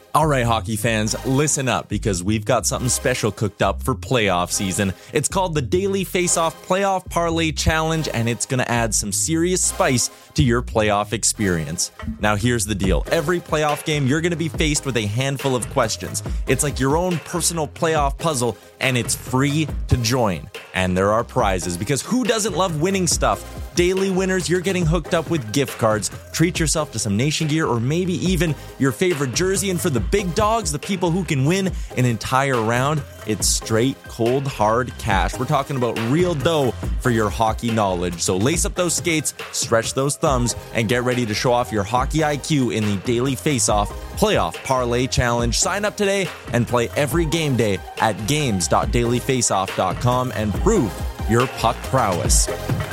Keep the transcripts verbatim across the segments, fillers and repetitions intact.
All right, hockey fans, listen up because we've got something special cooked up for playoff season. It's called the Daily Face-Off Playoff Parlay Challenge, and it's going to add some serious spice to your playoff experience. Now, here's the deal. Every playoff game, you're going to be faced with a handful of questions. It's like your own personal playoff puzzle, and it's free to join. And there are prizes, because who doesn't love winning stuff? Daily winners, you're getting hooked up with gift cards. Treat yourself to some Nation gear or maybe even your favorite jersey. And for the big dogs, the people who can win an entire round, it's straight, cold, hard cash. We're talking about real dough for your hockey knowledge. So lace up those skates, stretch those thumbs, and get ready to show off your hockey I Q in the Daily Face-Off Playoff Parlay Challenge. Sign up today and play every game day at games dot daily face off dot com and prove your puck prowess.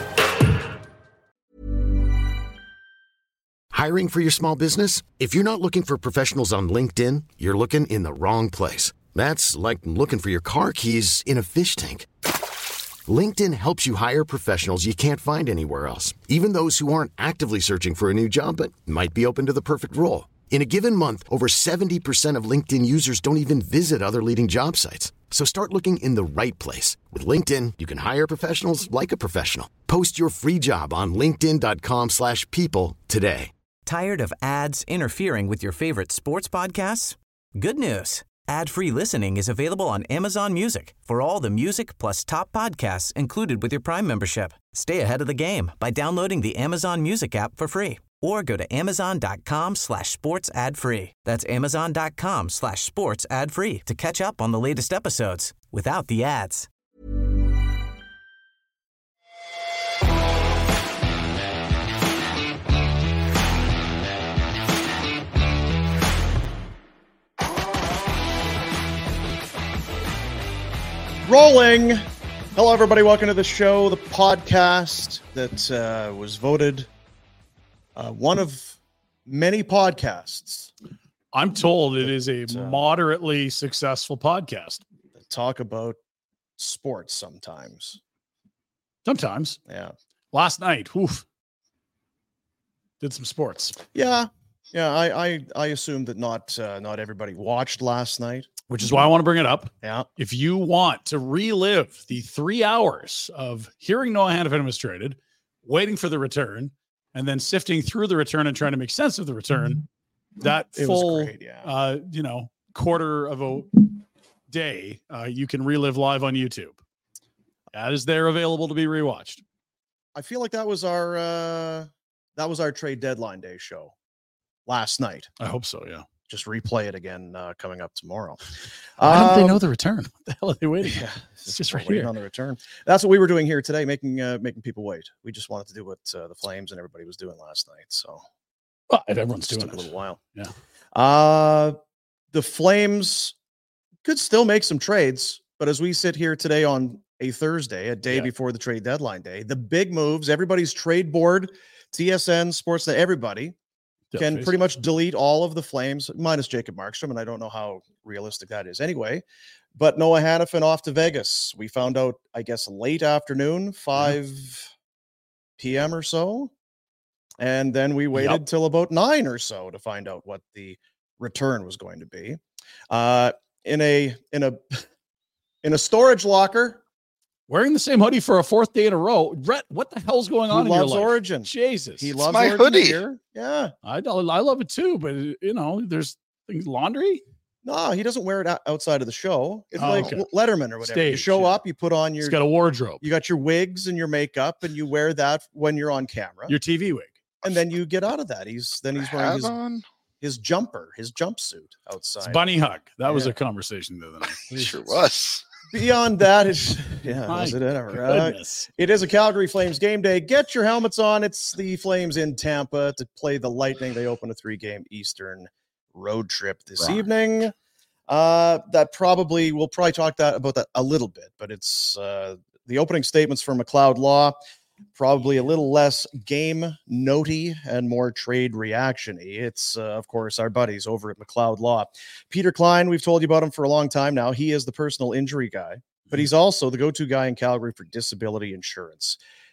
Hiring for your small business? If you're not looking for professionals on LinkedIn, you're looking in the wrong place. That's like looking for your car keys in a fish tank. LinkedIn helps you hire professionals you can't find anywhere else, even those who aren't actively searching for a new job but might be open to the perfect role. In a given month, over seventy percent of LinkedIn users don't even visit other leading job sites. So start looking in the right place. With LinkedIn, you can hire professionals like a professional. Post your free job on linkedin dot com slash people today. Tired of ads interfering with your favorite sports podcasts? Good news. Ad-free listening is available on Amazon Music for all the music plus top podcasts included with your Prime membership. Stay ahead of the game by downloading the Amazon Music app for free or go to amazon dot com slash sports ad free. That's amazon dot com slash sports ad free to catch up on the latest episodes without the ads. Rolling. Hello, everybody. Welcome to the show, the podcast that uh, was voted uh, one of many podcasts. I'm told it is a uh, moderately successful podcast. Talk about sports sometimes. Sometimes. Yeah. Last night, oof, did some sports. Yeah. Yeah. I I, I assume that not uh, not everybody watched last night. Which is why I want to bring it up. Yeah. If you want to relive the three hours of hearing Noah Hanifin was traded, waiting for the return, and then sifting through the return and trying to make sense of the return, that it full, was great, yeah. uh, you know, quarter of a day, uh, you can relive live on YouTube. That is there available to be rewatched. I feel like that was our uh, that was our trade deadline day show last night. I hope so. Yeah. Just replay it again uh, coming up tomorrow. Why don't um, they know the return? What the hell are they waiting? Yeah, it's just right here here on the return. That's what we were doing here today, making uh, making people wait. We just wanted to do what uh, the Flames and everybody was doing last night. So, well, if everyone's doing took it, a little while. Yeah. Uh, the Flames could still make some trades, but as we sit here today on a Thursday, a day yeah. before the trade deadline day, the big moves, everybody's trade board, T S N, Sportsnet, everybody. Can pretty much delete all of the Flames, minus Jacob Markstrom, and I don't know how realistic that is anyway. But Noah Hanifin off to Vegas. We found out, I guess, late afternoon, five p.m. or so. And then we waited yep. till about nine or so to find out what the return was going to be. Uh, in a in a in a storage locker. Wearing the same hoodie for a fourth day in a row. Brett, what the hell's going on he in loves your life? Origin. Jesus. He loves my Origin hoodie. Here. Yeah. I, I love it too, but you know, there's things, laundry. No, he doesn't wear it outside of the show. It's oh, like okay. Letterman or whatever. Stage, you show yeah. up, you put on your... He's got a wardrobe. You got your wigs and your makeup, and you wear that when you're on camera. Your T V wig. And then you get out of that. He's Then he's wearing his, on? his jumper, his jumpsuit outside. It's bunny hug. That yeah. was a conversation the other night. It sure was. Beyond that, it's yeah, was it ever? Uh, it is a Calgary Flames game day. Get your helmets on. It's the Flames in Tampa to play the Lightning. They open a three-game Eastern road trip this right. evening. Uh, that probably we'll probably talk that about that a little bit, but it's uh, the opening statements for McLeod Law. Probably a little less game notey and more trade reaction-y. It's, uh, of course, our buddies over at McLeod Law. Peter Klein, we've told you about him for a long time now. He is the personal injury guy, but he's also the go-to guy in Calgary for disability insurance.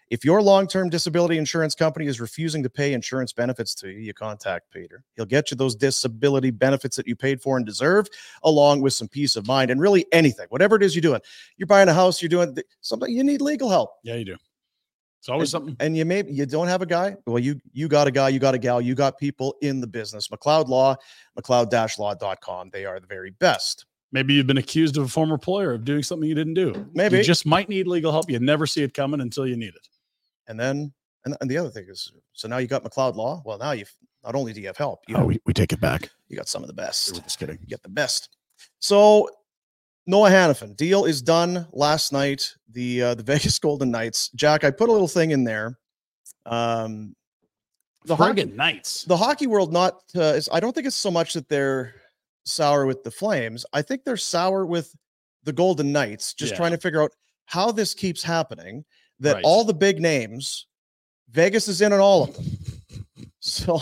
If your long-term disability insurance company is refusing to pay insurance benefits to you, you contact Peter. He'll get you those disability benefits that you paid for and deserve, along with some peace of mind and really anything, whatever it is you're doing. You're buying a house, you're doing something, you need legal help. Yeah, you do. It's always and, something. And you maybe you don't have a guy. Well, you you got a guy, you got a gal, you got people in the business. McLeod Law, McLeod law dot com. They are the very best. Maybe you've been accused of a former employer of doing something you didn't do. Maybe. You just might need legal help. You never see it coming until you need it. And then, and, and the other thing is, so now you got McLeod Law. Well, now you've not only do you have help, you oh, have, we, we take it back. You got some of the best. We're just kidding. You get the best. So Noah Hanifin, deal is done last night. The uh, the Vegas Golden Knights. Jack, I put a little thing in there. Um, the hockey Knights. The hockey world, not. Uh, is, I don't think it's so much that they're sour with the Flames. I think they're sour with the Golden Knights. Just Yeah. trying to figure out how this keeps happening. That Right. all the big names, Vegas is in on all of them. So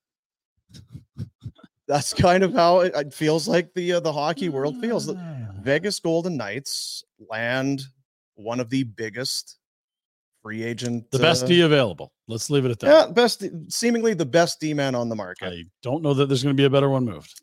that's kind of how it, it feels like the uh, the hockey world feels. The Vegas Golden Knights land one of the biggest free agent, The best uh, D available. Let's leave it at that. yeah, best, seemingly the best D man on the market, I don't know that there's going to be a better one moved.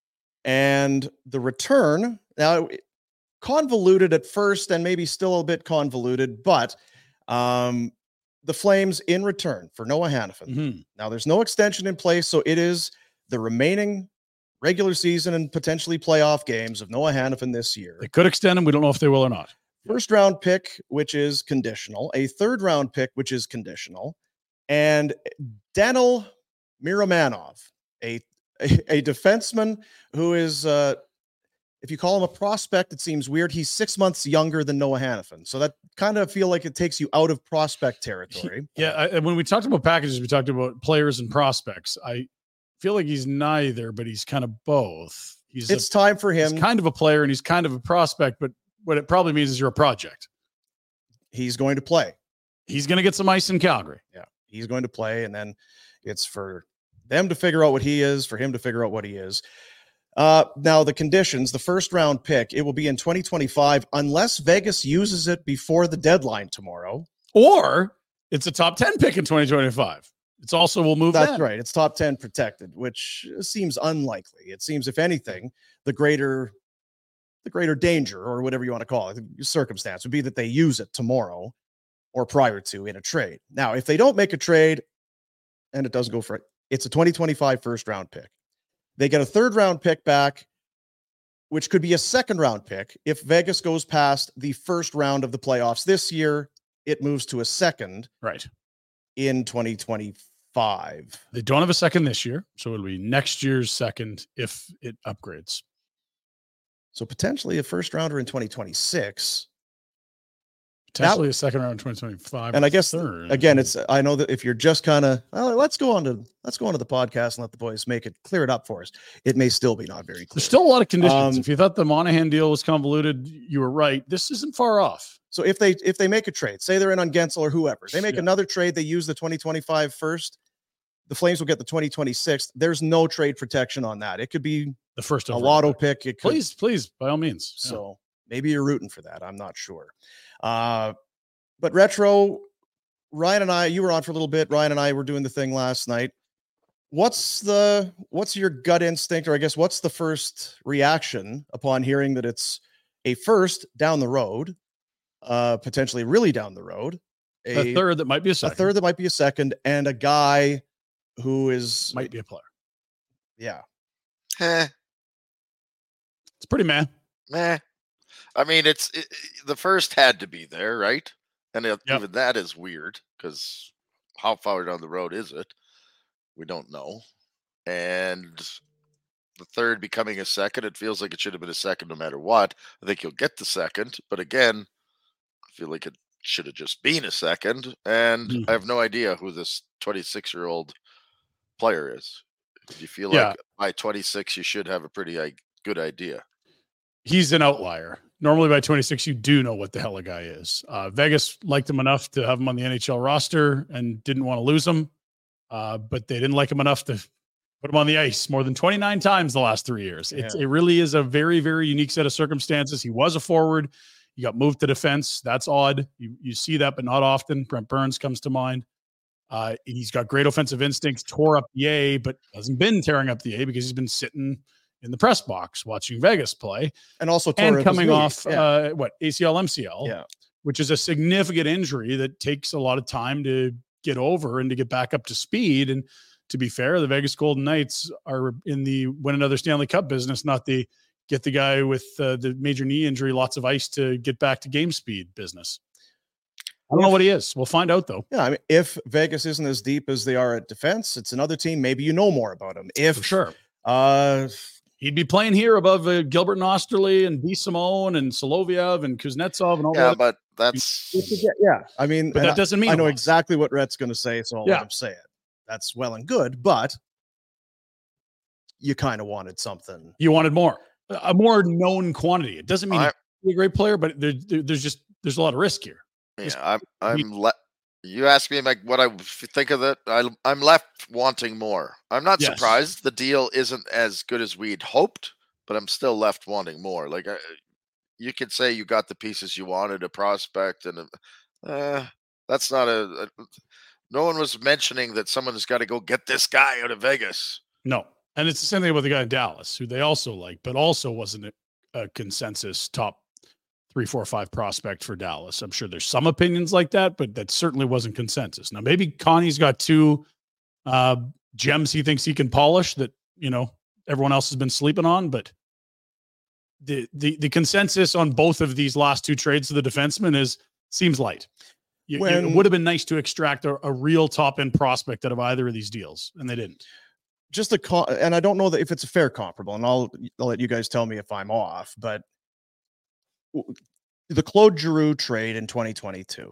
and the return now convoluted at first, and maybe still a bit convoluted, but um, the Flames in return for Noah Hanifin. Mhm. Now, there's no extension in place, so it is the remaining regular season and potentially playoff games of Noah Hanifin this year. They could extend him. We don't know if they will or not. First round pick, which is conditional, a third round pick, which is conditional, and Daniil Miromanov, a, a, a defenseman who is, uh, if you call him a prospect, it seems weird. He's six months younger than Noah Hanifin. So that kind of feel like it takes you out of prospect territory. Yeah. I, and when we talked about packages, we talked about players and prospects. I feel like he's neither, but he's kind of both. He's It's a, time for he's him. kind of a player and he's kind of a prospect, but what it probably means is you're a project. He's going to play. He's going to get some ice in Calgary. Yeah. He's going to play. And then it's for them to figure out what he is, for him to figure out what he is. Uh, now, the conditions, the first round pick, it will be in twenty twenty-five unless Vegas uses it before the deadline tomorrow. Or it's a top ten pick in twenty twenty-five. It's also will move. That's then. right. It's top ten protected, which seems unlikely. It seems, if anything, the greater the greater danger, or whatever you want to call it, the circumstance would be that they use it tomorrow or prior to in a trade. Now, if they don't make a trade and it doesn't go for it, it's a twenty twenty-five first round pick. They get a third round pick back, which could be a second round pick. If Vegas goes past the first round of the playoffs this year, it moves to a second Right. in twenty twenty-five. They don't have a second this year. So it'll be next year's second if it upgrades. So potentially a first rounder in twenty twenty-six. Potentially That- a second round in twenty twenty-five. And I guess third. again, it's I know that if you're just kind of well, let's go on to let's go on to the podcast and let the boys make it clear it up for us. It may still be not very clear. There's still a lot of conditions. Um, if you thought the Monahan deal was convoluted, you were right. This isn't far off. So if they if they make a trade, say they're in on Gensel or whoever, they make Yeah. another trade, they use the twenty twenty-five first, the Flames will get the twenty twenty-six. There's no trade protection on that. It could be The first a overall lotto pick. pick. It could, Please, please, by all means. Yeah. So maybe you're rooting for that. I'm not sure. Uh, but Retro, Ryan and I, you were on for a little bit. Ryan and I were doing the thing last night. What's the what's your gut instinct, or I guess what's the first reaction upon hearing that it's a first down the road, uh, potentially really down the road, a, third that might be a a second. third that might be a second, and a guy who is might be a player. yeah. Eh, It's pretty man. meh. I mean, it's it, it- the first had to be there, right? And it, Yep. even that is weird because how far down the road is it? We don't know. And the third becoming a second, it feels like it should have been a second no matter what. I think you'll get the second, but again, I feel like it should have just been a second. And Mhm. I have no idea who this twenty-six year old player is. Do you feel Yeah. like by twenty-six you should have a pretty like, good idea? He's an outlier. Normally by twenty-six, you do know what the hell a guy is. Uh, Vegas liked him enough to have him on the N H L roster and didn't want to lose him. Uh, but they didn't like him enough to put him on the ice more than twenty-nine times the last three years. It's, Yeah. It really is a very, very unique set of circumstances. He was a forward. He got moved to defense. That's odd. You you see that, but not often. Brent Burns comes to mind. Uh, he's got great offensive instincts, tore up the A, but hasn't been tearing up the A because he's been sitting in the press box watching Vegas play. And also tore and up coming his knee. off, Yeah. uh, what, A C L, M C L, Yeah. which is a significant injury that takes a lot of time to get over and to get back up to speed. And to be fair, the Vegas Golden Knights are in the win another Stanley Cup business, not the get the guy with uh, the major knee injury, lots of ice to get back to game speed business. I don't know what he is. We'll find out, though. Yeah, I mean, if Vegas isn't as deep as they are at defense, it's another team. Maybe you know more about him. If For sure. uh, He'd be playing here above uh, Gilbert and Osterley and B. Simone and Soloviev and Kuznetsov and all Yeah, that. but that's yeah, I mean, But and that doesn't mean I, I a know lot. exactly what Rhett's going to say, so I'll Yeah. let him say it. That's well and good, but you kind of wanted something. You wanted more, a more known quantity. It doesn't mean I- he's a great player, but there, there- there's just there's a lot of risk here. yeah, I'm I'm le- you ask me like what I think of it. I, I'm left wanting more. I'm not Yes. surprised the deal isn't as good as we'd hoped, but I'm still left wanting more. Like I, you could say you got the pieces you wanted, a prospect, and a, uh, that's not a, a. No one was mentioning that someone has got to go get this guy out of Vegas. No, and it's the same thing with the guy in Dallas, who they also like, but also wasn't a, a consensus top three, four, five prospect for Dallas. I'm sure there's some opinions like that, but that certainly wasn't consensus. Now, maybe Connie's got two uh, gems he thinks he can polish that, you know, everyone else has been sleeping on, but the the the consensus on both of these last two trades to the defenseman is seems light. You, When- it would have been nice to extract a, a real top end prospect out of either of these deals, and they didn't. Just a con- and I don't know that if it's a fair comparable, and I'll, I'll let you guys tell me if I'm off, but w- the Claude Giroux trade in twenty twenty-two,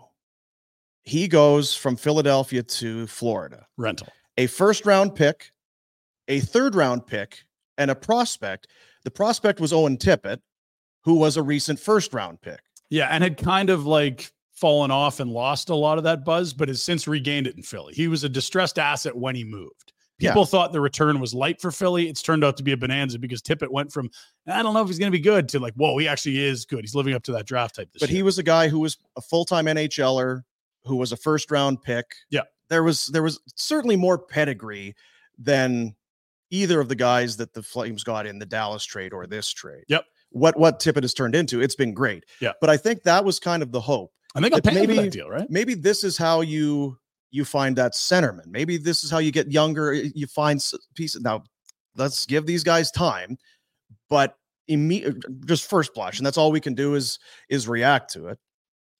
he goes from Philadelphia to Florida, Rental. a first round pick, a third round pick, and a prospect. The prospect was Owen Tippett, who was a recent first round pick. Yeah, and had kind of like fallen off and lost a lot of that buzz, but has since regained it in Philly. He was a distressed asset when he moved. People Yeah. thought the return was light for Philly. It's turned out to be a bonanza because Tippett went from, I don't know if he's going to be good, to like, whoa, he actually is good. He's living up to that draft type this But year. he was a guy who was a full-time NHLer, who was a first round pick. Yeah. There was there was certainly more pedigree than either of the guys that the Flames got in the Dallas trade or this trade. Yep. What what Tippett has turned into, it's been great. Yeah. But I think that was kind of the hope. I think I'll that pay him for maybe- that deal, right? Maybe this is how you you find that centerman. Maybe this is how you get younger. You find s- pieces. Now, let's give these guys time, but imme- just first blush, and that's all we can do is is react to it.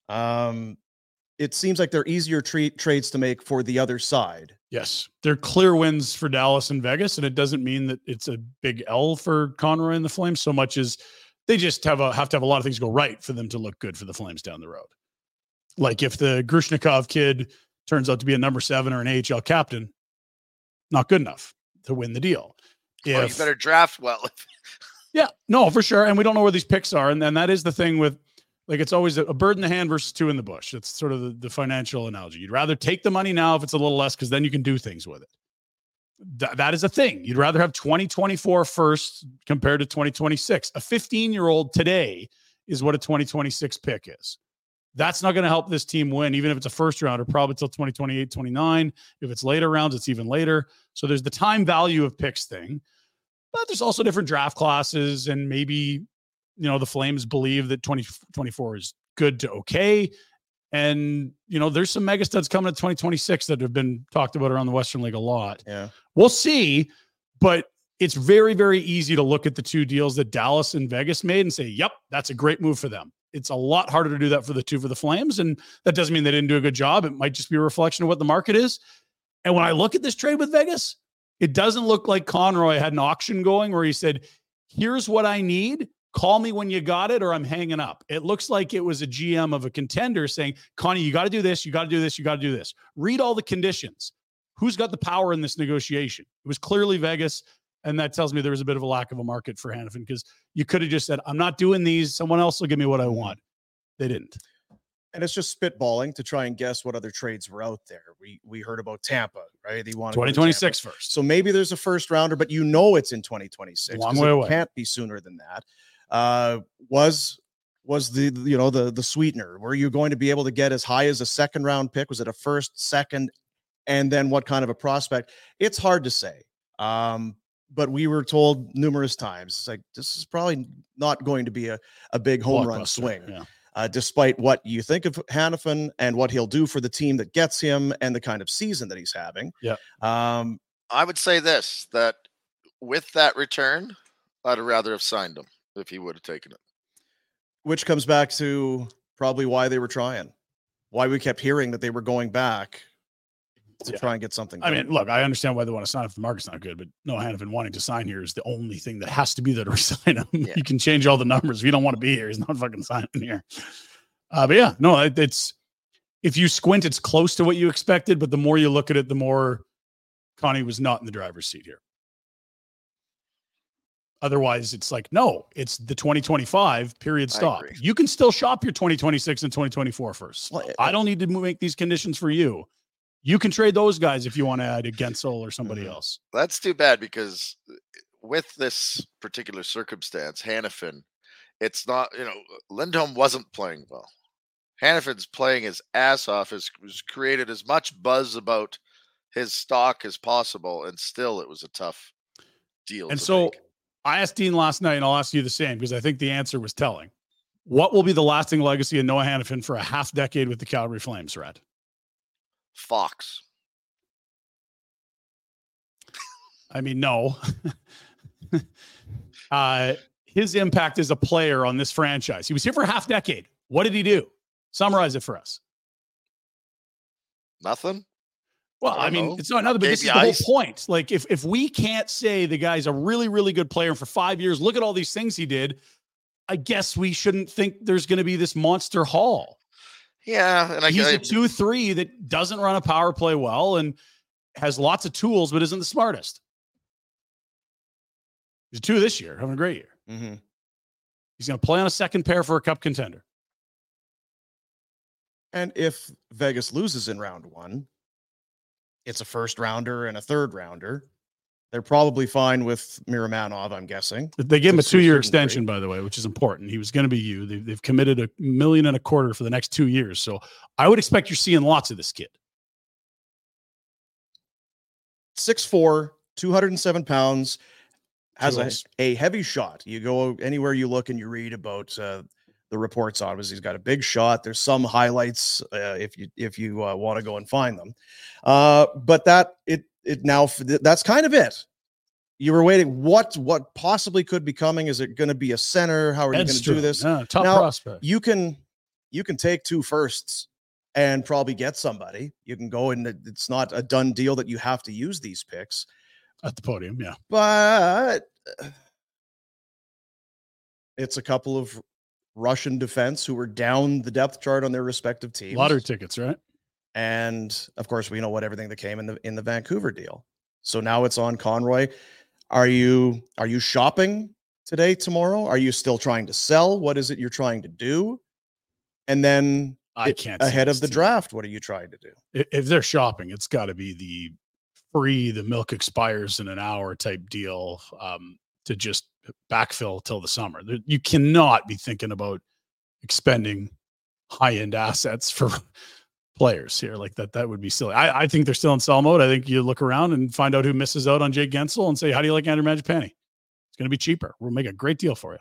Um, it seems like they're easier tra- trades to make for the other side. Yes. They're clear wins for Dallas and Vegas, and it doesn't mean that it's a big L for Conroy and the Flames so much as they just have a have to have a lot of things go right for them to look good for the Flames down the road. Like if the Grushnikov kid turns out to be a number seven or an A H L captain, not good enough to win the deal. Or you If- better draft well. Yeah, no, for sure. And we don't know where these picks are. And then that is the thing with, like, it's always a, a bird in the hand versus two in the bush. It's sort of the, the financial analogy. You'd rather take the money now if it's a little less, because then you can do things with it. Th- that is a thing. You'd rather have twenty twenty-four first compared to twenty twenty-six. A fifteen year old today is what a twenty twenty-six pick is. That's not going to help this team win, even if it's a first rounder, probably till twenty twenty-eight, twenty-nine. If it's later rounds, it's even later. So there's the time value of picks thing. But there's also different draft classes, and maybe, you know, the Flames believe that twenty twenty-four is good to okay. And, you know, there's some mega studs coming to twenty twenty-six that have been talked about around the Western League a lot. Yeah. We'll see, but it's very, very easy to look at the two deals that Dallas and Vegas made and say, yep, that's a great move for them. It's a lot harder to do that for the two for the Flames, and that doesn't mean they didn't do a good job. It might just be a reflection of what the market is. And when I look at this trade with Vegas, it doesn't look like Conroy had an auction going where he said, here's what I need. Call me when you got it or I'm hanging up. It looks like it was a G M of a contender saying, Connie, you got to do this. You got to do this. You got to do this. Read all the conditions. Who's got the power in this negotiation? It was clearly Vegas. And that tells me there was a bit of a lack of a market for Hanifin, because you could have just said, I'm not doing these. Someone else will give me what I want. They didn't. And it's just spitballing to try and guess what other trades were out there. We we heard about Tampa, right? They wanted twenty twenty-six first. So maybe there's a first rounder, but you know it's in twenty twenty-six. Long 'cause way it away. Can't be sooner than that. Uh, was was the, you know, the, the sweetener. Were you going to be able to get as high as a second round pick? Was it a first, second, and then what kind of a prospect? It's hard to say. Um, but we were told numerous times, it's like, this is probably not going to be a, a big home run swing. Yeah. Uh, despite what you think of Hanifin and what he'll do for the team that gets him and the kind of season that he's having. Yeah. Um, I would say this, that with that return, I'd rather have signed him if he would have taken it. Which comes back to probably why they were trying, why we kept hearing that they were going back to Yeah. try and get something I done. mean, look, I understand why they want to sign if the market's not good, but Noah Hanifin wanting to sign here is the only thing that has to be there to resign him. Yeah. You can change all the numbers. If you don't want to be here, he's not fucking signing here. Uh, but yeah, no, it, it's, if you squint, it's close to what you expected, but the more you look at it, the more Connie was not in the driver's seat here. Otherwise, it's like, no, it's the twenty twenty-five period I stop. agree. You can still shop your twenty twenty-six and twenty twenty-four first. Well, I don't need to make these conditions for you. You can trade those guys if you want to add a Gensel or somebody Mhm. else. That's too bad because with this particular circumstance, Hanifin, it's not, you know, Lindholm wasn't playing well. Hanifin's playing his ass off, has, has created as much buzz about his stock as possible, and still it was a tough deal. And to so make. I asked Dean last night, and I'll ask you the same because I think the answer was telling. What will be the lasting legacy of Noah Hanifin for a half decade with the Calgary Flames, Red? Fox. I mean, no. uh, his impact as a player on this franchise. He was here for a half decade. What did he do? Summarize it for us. Nothing. Well, I I, don't know. know. It's not another, but this is the Maybe whole ice. point. Like, if if we can't say the guy's a really, really good player and for five years, look at all these things he did, I guess we shouldn't think there's going to be this monster haul. Yeah, and I He's I, a two three that doesn't run a power play well and has lots of tools, but isn't the smartest. He's a two this year, having a great year. Mm-hmm. He's going to play on a second pair for a cup contender. And if Vegas loses in round one, it's a first rounder and a third rounder. They're probably fine with Miramanov, I'm guessing. They gave him a Six to a two-year certain extension, degree. by the way, which is important. He was going to be you. They've, they've committed a million and a quarter for the next two years. So I would expect you're seeing lots of this kid. six foot four, two hundred seven pounds, has a, Tools. a heavy shot. You go anywhere you look and you read about uh, the reports on him. He's got a big shot. There's some highlights uh, if you if you uh, want to go and find them. Uh, but that it it now that's kind of it. You were waiting. What what possibly could be coming? Is it going to be a center? How are you going to do Edstrom, this? yeah, top Now, prospect. You can you can take two firsts and probably get somebody. You can go and it- it's not a done deal that you have to use these picks. At the podium, yeah. But uh, it's a couple of Russian defense who were down the depth chart on their respective teams. Lottery tickets, right? And of course, we know what everything that came in the in the Vancouver deal. So now it's on Conroy. Are you are you shopping today, tomorrow? Are you still trying to sell? What is it you're trying to do? And then I it- can't see ahead of this the team. draft, what are you trying to do? If if they're shopping, it's got to be the free, the milk expires in an hour type deal um, to just backfill till the summer. There- You cannot be thinking about expending high end assets for players here like that. That would be silly. I, I think they're still in sell mode. I think you look around and find out who misses out on Jake Gensel and say, how do you like Andrew Mangiapane? It's going to be cheaper. We'll make a great deal for you.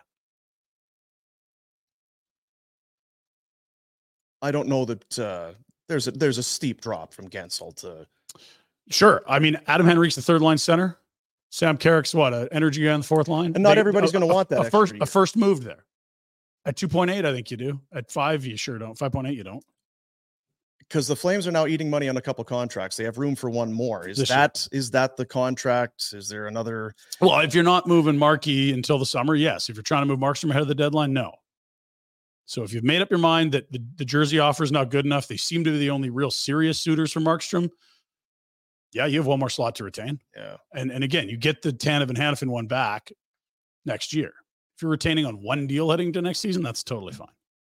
I don't know that uh, there's a there's a steep drop from Gensel to Sure. I mean, Adam Henrique's the third line center. Sam Carrick's what, an energy guy on the fourth line? And not They- everybody's a- gonna a- want that A extra first, year. a first move there. At two point eight, I think you do. At five, you sure don't. five point eight, you don't. because the Flames are now eating money on a couple contracts. They have room for one more. Is This year. that is that the contract? Is there another? Well, if you're not moving Markey until the summer, yes. If you're trying to move Markstrom ahead of the deadline, no. So if you've made up your mind that the, the jersey offer is not good enough, they seem to be the only real serious suitors for Markstrom. Yeah, you have one more slot to retain. Yeah. And and again, you get the Tanev and Hanifin one back next year. If you're retaining on one deal heading to next season, that's totally fine.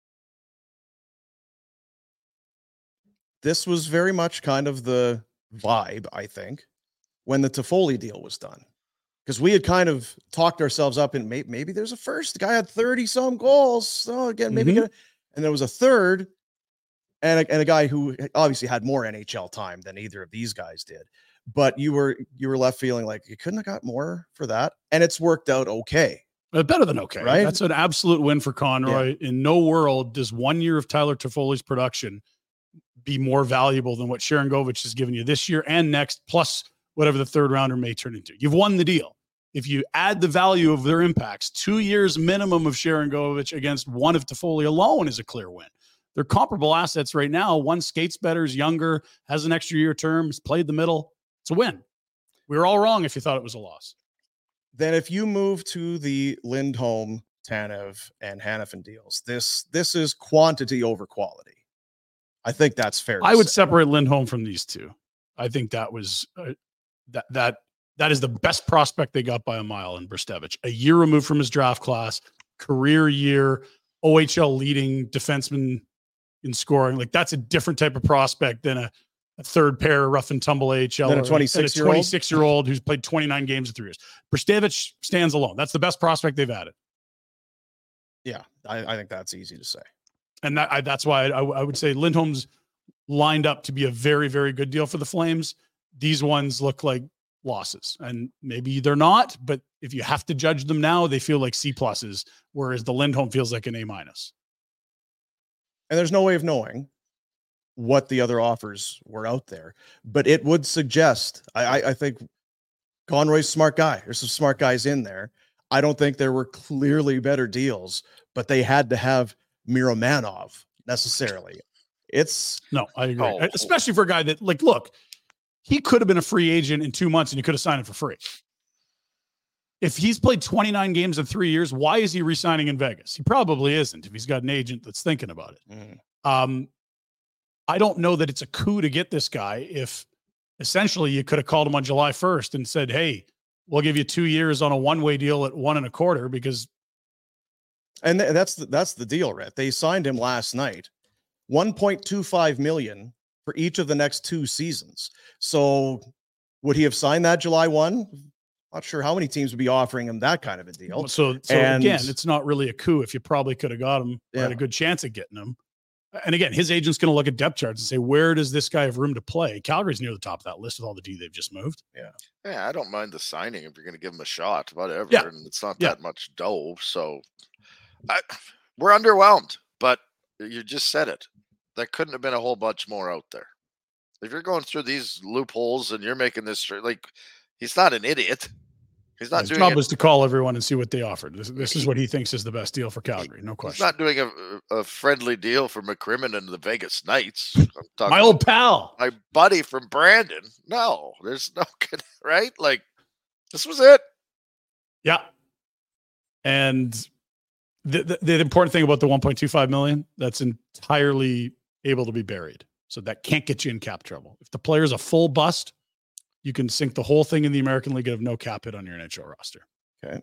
This was very much kind of the vibe, I think, when the Toffoli deal was done. because we had kind of talked ourselves up and maybe, maybe there's a first. The guy had thirty some goals. So again, maybe, Mm-hmm. gonna, and there was a third and a, and a guy who obviously had more N H L time than either of these guys did. But you were, you were left feeling like you couldn't have got more for that. And it's worked out okay. But better than okay. Right? That's an absolute win for Conroy. Yeah. In no world does one year of Tyler Toffoli's production be more valuable than what Sharangovich has given you this year and next, plus whatever the third rounder may turn into. You've won the deal. If you add the value of their impacts, two years minimum of Sharangovich against one of Toffoli alone is a clear win. They're comparable assets right now. One skates better, is younger, has an extra year term, has played the middle. It's a win. We were all wrong if you thought it was a loss. Then if you move to the Lindholm, Tanev, and Hanifin deals, this this is quantity over quality. I think that's fair. I would say. separate Lindholm from these two. I think that was uh, that that that is the best prospect they got by a mile in Brstevich. A year removed from his draft class, career year, O H L leading defenseman in scoring. Like that's a different type of prospect than a, a third pair rough and tumble A H L. Than a twenty-six year old, twenty-six year old who's played twenty-nine games in three years. Brstevich stands alone. That's the best prospect they've added. Yeah, I, I think that's easy to say. And that, I, that's why I, I would say Lindholm's lined up to be a very, very good deal for the Flames. These ones look like losses, and maybe they're not, but if you have to judge them now, they feel like C pluses, whereas the Lindholm feels like an A minus. And there's no way of knowing what the other offers were out there, but it would suggest, I, I, I think Conroy's a smart guy. There's some smart guys in there. I don't think there were clearly better deals, but they had to have Miromanov necessarily. It's no, I agree. Oh. Especially for a guy that, like, look, he could have been a free agent in two months and you could have signed him for free. If he's played twenty-nine games in three years, why is he re-signing in Vegas? He probably isn't if he's got an agent that's thinking about it. mm. Um, I don't know that it's a coup to get this guy if essentially you could have called him on July first and said, hey, we'll give you two years on a one-way deal at one and a quarter because. And th- that's, the, that's the deal, Rhett. They signed him last night, one point two five million for each of the next two seasons. So would he have signed that July first? Not sure how many teams would be offering him that kind of a deal. So, so and, again, it's not really a coup if you probably could have got him or yeah. had a good chance at getting him. And again, his agent's going to look at depth charts and say, where does this guy have room to play? Calgary's near the top of that list with all the D they've just moved. Yeah. Yeah, I don't mind the signing if you're going to give him a shot, whatever. Yeah. And it's not Yeah. that much dough. So I, we're underwhelmed, but you just said it. There couldn't have been a whole bunch more out there. If you're going through these loopholes and you're making this, like, he's not an idiot. He's not His doing job it. was to call everyone and see what they offered. This, this is what he thinks is the best deal for Calgary. No He's question. not doing a, a friendly deal for McCrimmon and the Vegas Knights. I'm talking My old pal. my buddy from Brandon. No, there's no good, right? Like, this was it. Yeah. And the, the, the important thing about the one point two five million, that's entirely able to be buried. So that can't get you in cap trouble. If the player's a full bust, you can sink the whole thing in the American League and have no cap hit on your N H L roster. Okay.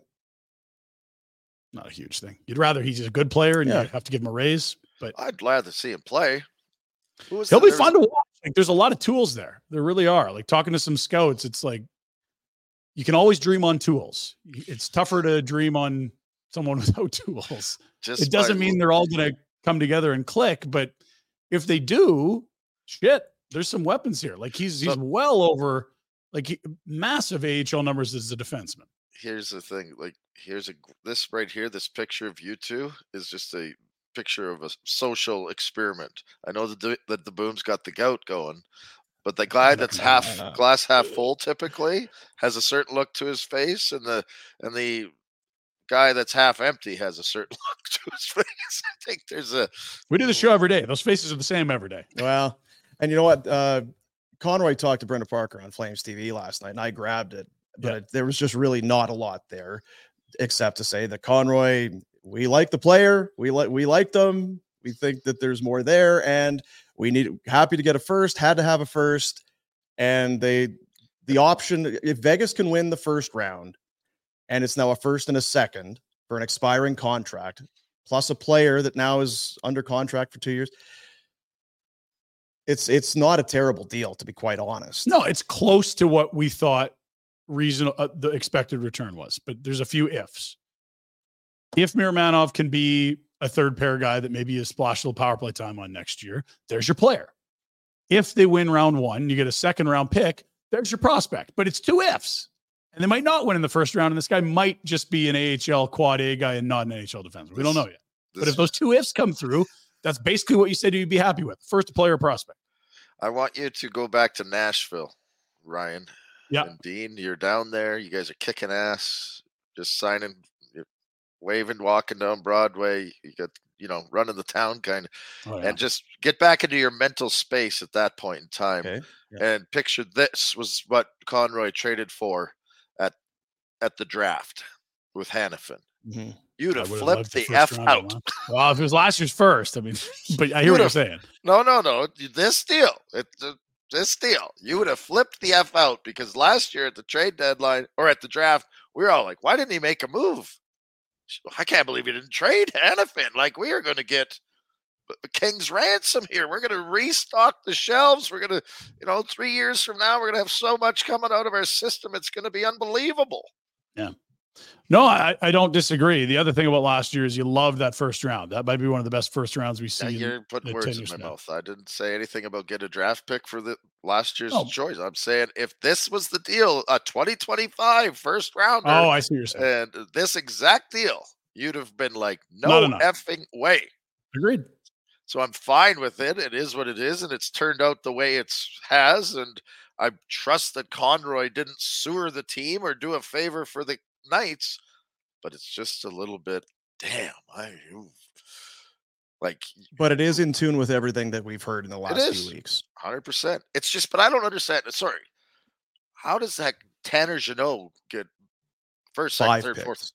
Not a huge thing. You'd rather he's a good player and Yeah. you have to give him a raise, but I'd rather see him play. Who was he'll the- be there fun was- to watch. Like, there's a lot of tools there. There really are. Like talking to some scouts, it's like you can always dream on tools. It's tougher to dream on someone without tools. Just It doesn't by- mean they're all going to come together and click, but if they do, shit, there's some weapons here. Like he's he's So- well over like he, massive A H L numbers as a defenseman. Here's the thing. Like, here's a this right here. This picture of you two is just a picture of a social experiment. I know that the, that the Boom's got the gout going, but the guy that's half glass half full typically has a certain look to his face, and the and the guy that's half empty has a certain look to his face. I think there's a We do the show every day. Those faces are the same every day. Well, and you know what? Uh, Conroy talked to Brenda Parker on Flames T V last night, and I grabbed it, but Yeah. it, there was just really not a lot there, except to say that Conroy, we like the player, we like we like them, we think that there's more there, and we need happy to get a first, had to have a first, and they the option if Vegas can win the first round, and it's now a first and a second for an expiring contract, plus a player that now is under contract for two years. It's it's not a terrible deal, to be quite honest. No, it's close to what we thought reason uh, the expected return was, but there's a few ifs. If Miramanov can be a third pair guy that maybe is splash little power play time on next year, there's your player. If they win round one, you get a second round pick, there's your prospect. But it's two ifs. And they might not win in the first round, and this guy might just be an A H L quad A guy and not an N H L defenseman. We don't know yet. But if those two ifs come through, that's basically what you said you'd be happy with. First player prospect. I want you to go back to Nashville, Ryan. Yeah. And Dean, you're down there. You guys are kicking ass, just signing, you're waving, walking down Broadway. You got, you know, running the town kind of, oh, yeah. and just get back into your mental space at that point in time. Okay. Yeah. And picture this was what Conroy traded for at at the draft with Hanifin. Mm-hmm. You'd have flipped the, the F out. Round, huh? Well, if it was last year's first, I mean, but I hear what you're saying. No, no, no. This deal, it, this deal, you would have flipped the F out because last year at the trade deadline or at the draft, we were all like, why didn't he make a move? I can't believe he didn't trade Hanifin. Like, we are going to get the King's ransom here. We're going to restock the shelves. We're going to, you know, three years from now, we're going to have so much coming out of our system. It's going to be unbelievable. Yeah. No, I, I don't disagree. The other thing about last year is you love that first round. That might be one of the best first rounds we see. Yeah, you're putting words in my now. mouth. I didn't say anything about get a draft pick for the last year's no. choice. I'm saying if this was the deal, a twenty twenty-five first rounder. Oh, I see what you're saying. And this exact deal, you'd have been like, no effing way. Agreed. So I'm fine with it. It is what it is, and it's turned out the way it has. And I trust that Conroy didn't sewer the team or do a favor for the Knights, but it's just a little bit damn I like but it is in tune with everything that we've heard in the last few weeks. one hundred percent. It's just, but I don't understand. Sorry, how does that Tanner Jeannot get first, second, Five third, picks. fourth?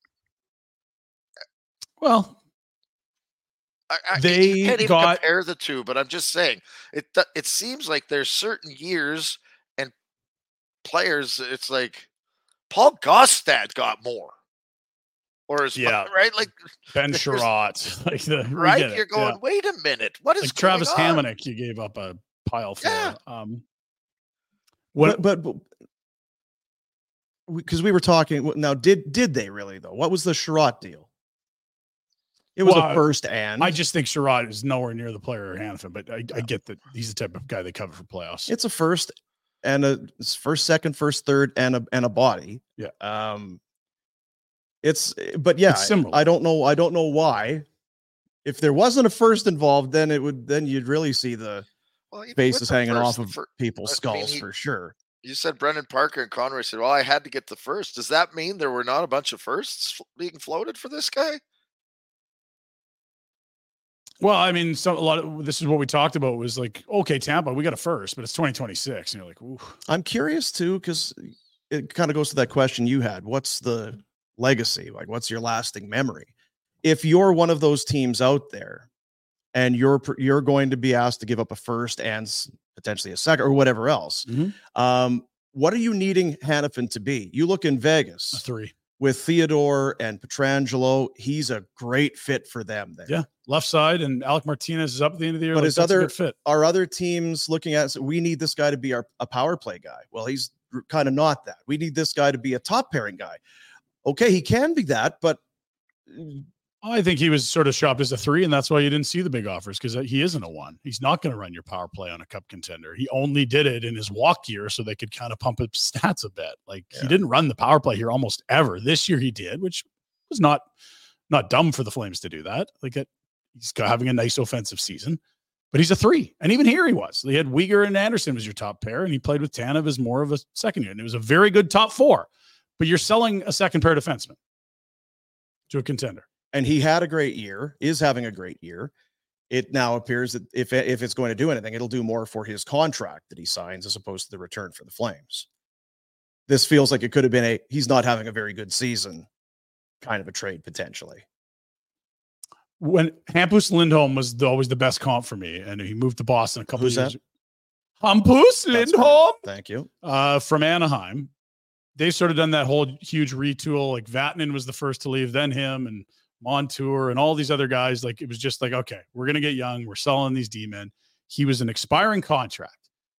Well, I, I, they you can't even got compare the two, but I'm just saying it it seems like there's certain years and players, it's like Paul Gostad got more, or is yeah, right? Like Ben Sherratt, like the right. You're going, yeah. wait a minute, what is like going Travis on? Hamonic? You gave up a pile for. Yeah. Um, what, but but because we, we were talking now, did did they really though? What was the Sherratt deal? It was well, a first, and I just think Sherratt is nowhere near the player of Hanifin, but I, yeah. I get that he's the type of guy they cover for playoffs. It's a first. And a first, second, first, third, and a and a body. Yeah. Um. It's but yeah, it's similar. I, I don't know. I don't know why. If there wasn't a first involved, then it would. Then you'd really see the well, faces hanging off of for, people's skulls I mean, he, for sure. You said Brendan Parker and Conroy said, "Well, I had to get the first." Does that mean there were not a bunch of firsts being floated for this guy? Well, I mean, so a lot of this is what we talked about was like, okay, Tampa, we got a first, but it's twenty twenty-six. And you're like, ooh. I'm curious too, because it kind of goes to that question you had. What's the legacy? Like, what's your lasting memory? If you're one of those teams out there and you're, you're going to be asked to give up a first and potentially a second or whatever else, mm-hmm. um, what are you needing Hanifin to be? You look in Vegas. A three. With Theodore and Pietrangelo, he's a great fit for them there. Yeah, left side, and Alec Martinez is up at the end of the year. But like, his other fit. Our other teams looking at, so we need this guy to be our a power play guy. Well, he's kind of not that. We need this guy to be a top pairing guy. Okay, he can be that, but I think he was sort of shopped as a three, and that's why you didn't see the big offers, because he isn't a one. He's not going to run your power play on a cup contender. He only did it in his walk year so they could kind of pump up stats a bit. Like yeah. he didn't run the power play here almost ever. This year he did, which was not not dumb for the Flames to do that. Like it, he's having a nice offensive season, but he's a three. And even here he was. They had Uyghur and Anderson was your top pair, and he played with Tanev as more of a second year. And it was a very good top four. But you're selling a second pair defenseman to a contender. And he had a great year, is having a great year. It now appears that if, if it's going to do anything, it'll do more for his contract that he signs as opposed to the return for the Flames. This feels like it could have been a, he's not having a very good season kind of a trade potentially. When Hampus Lindholm was the, always the best comp for me, and he moved to Boston a couple Who's of years. That? Hampus Lindholm. Thank you. Uh, from Anaheim. They've sort of done that whole huge retool. Like Vatanen was the first to leave, then him, and Montour and all these other guys. Like it was just like, okay, we're going to get young. We're selling these D-men. He was an expiring contract.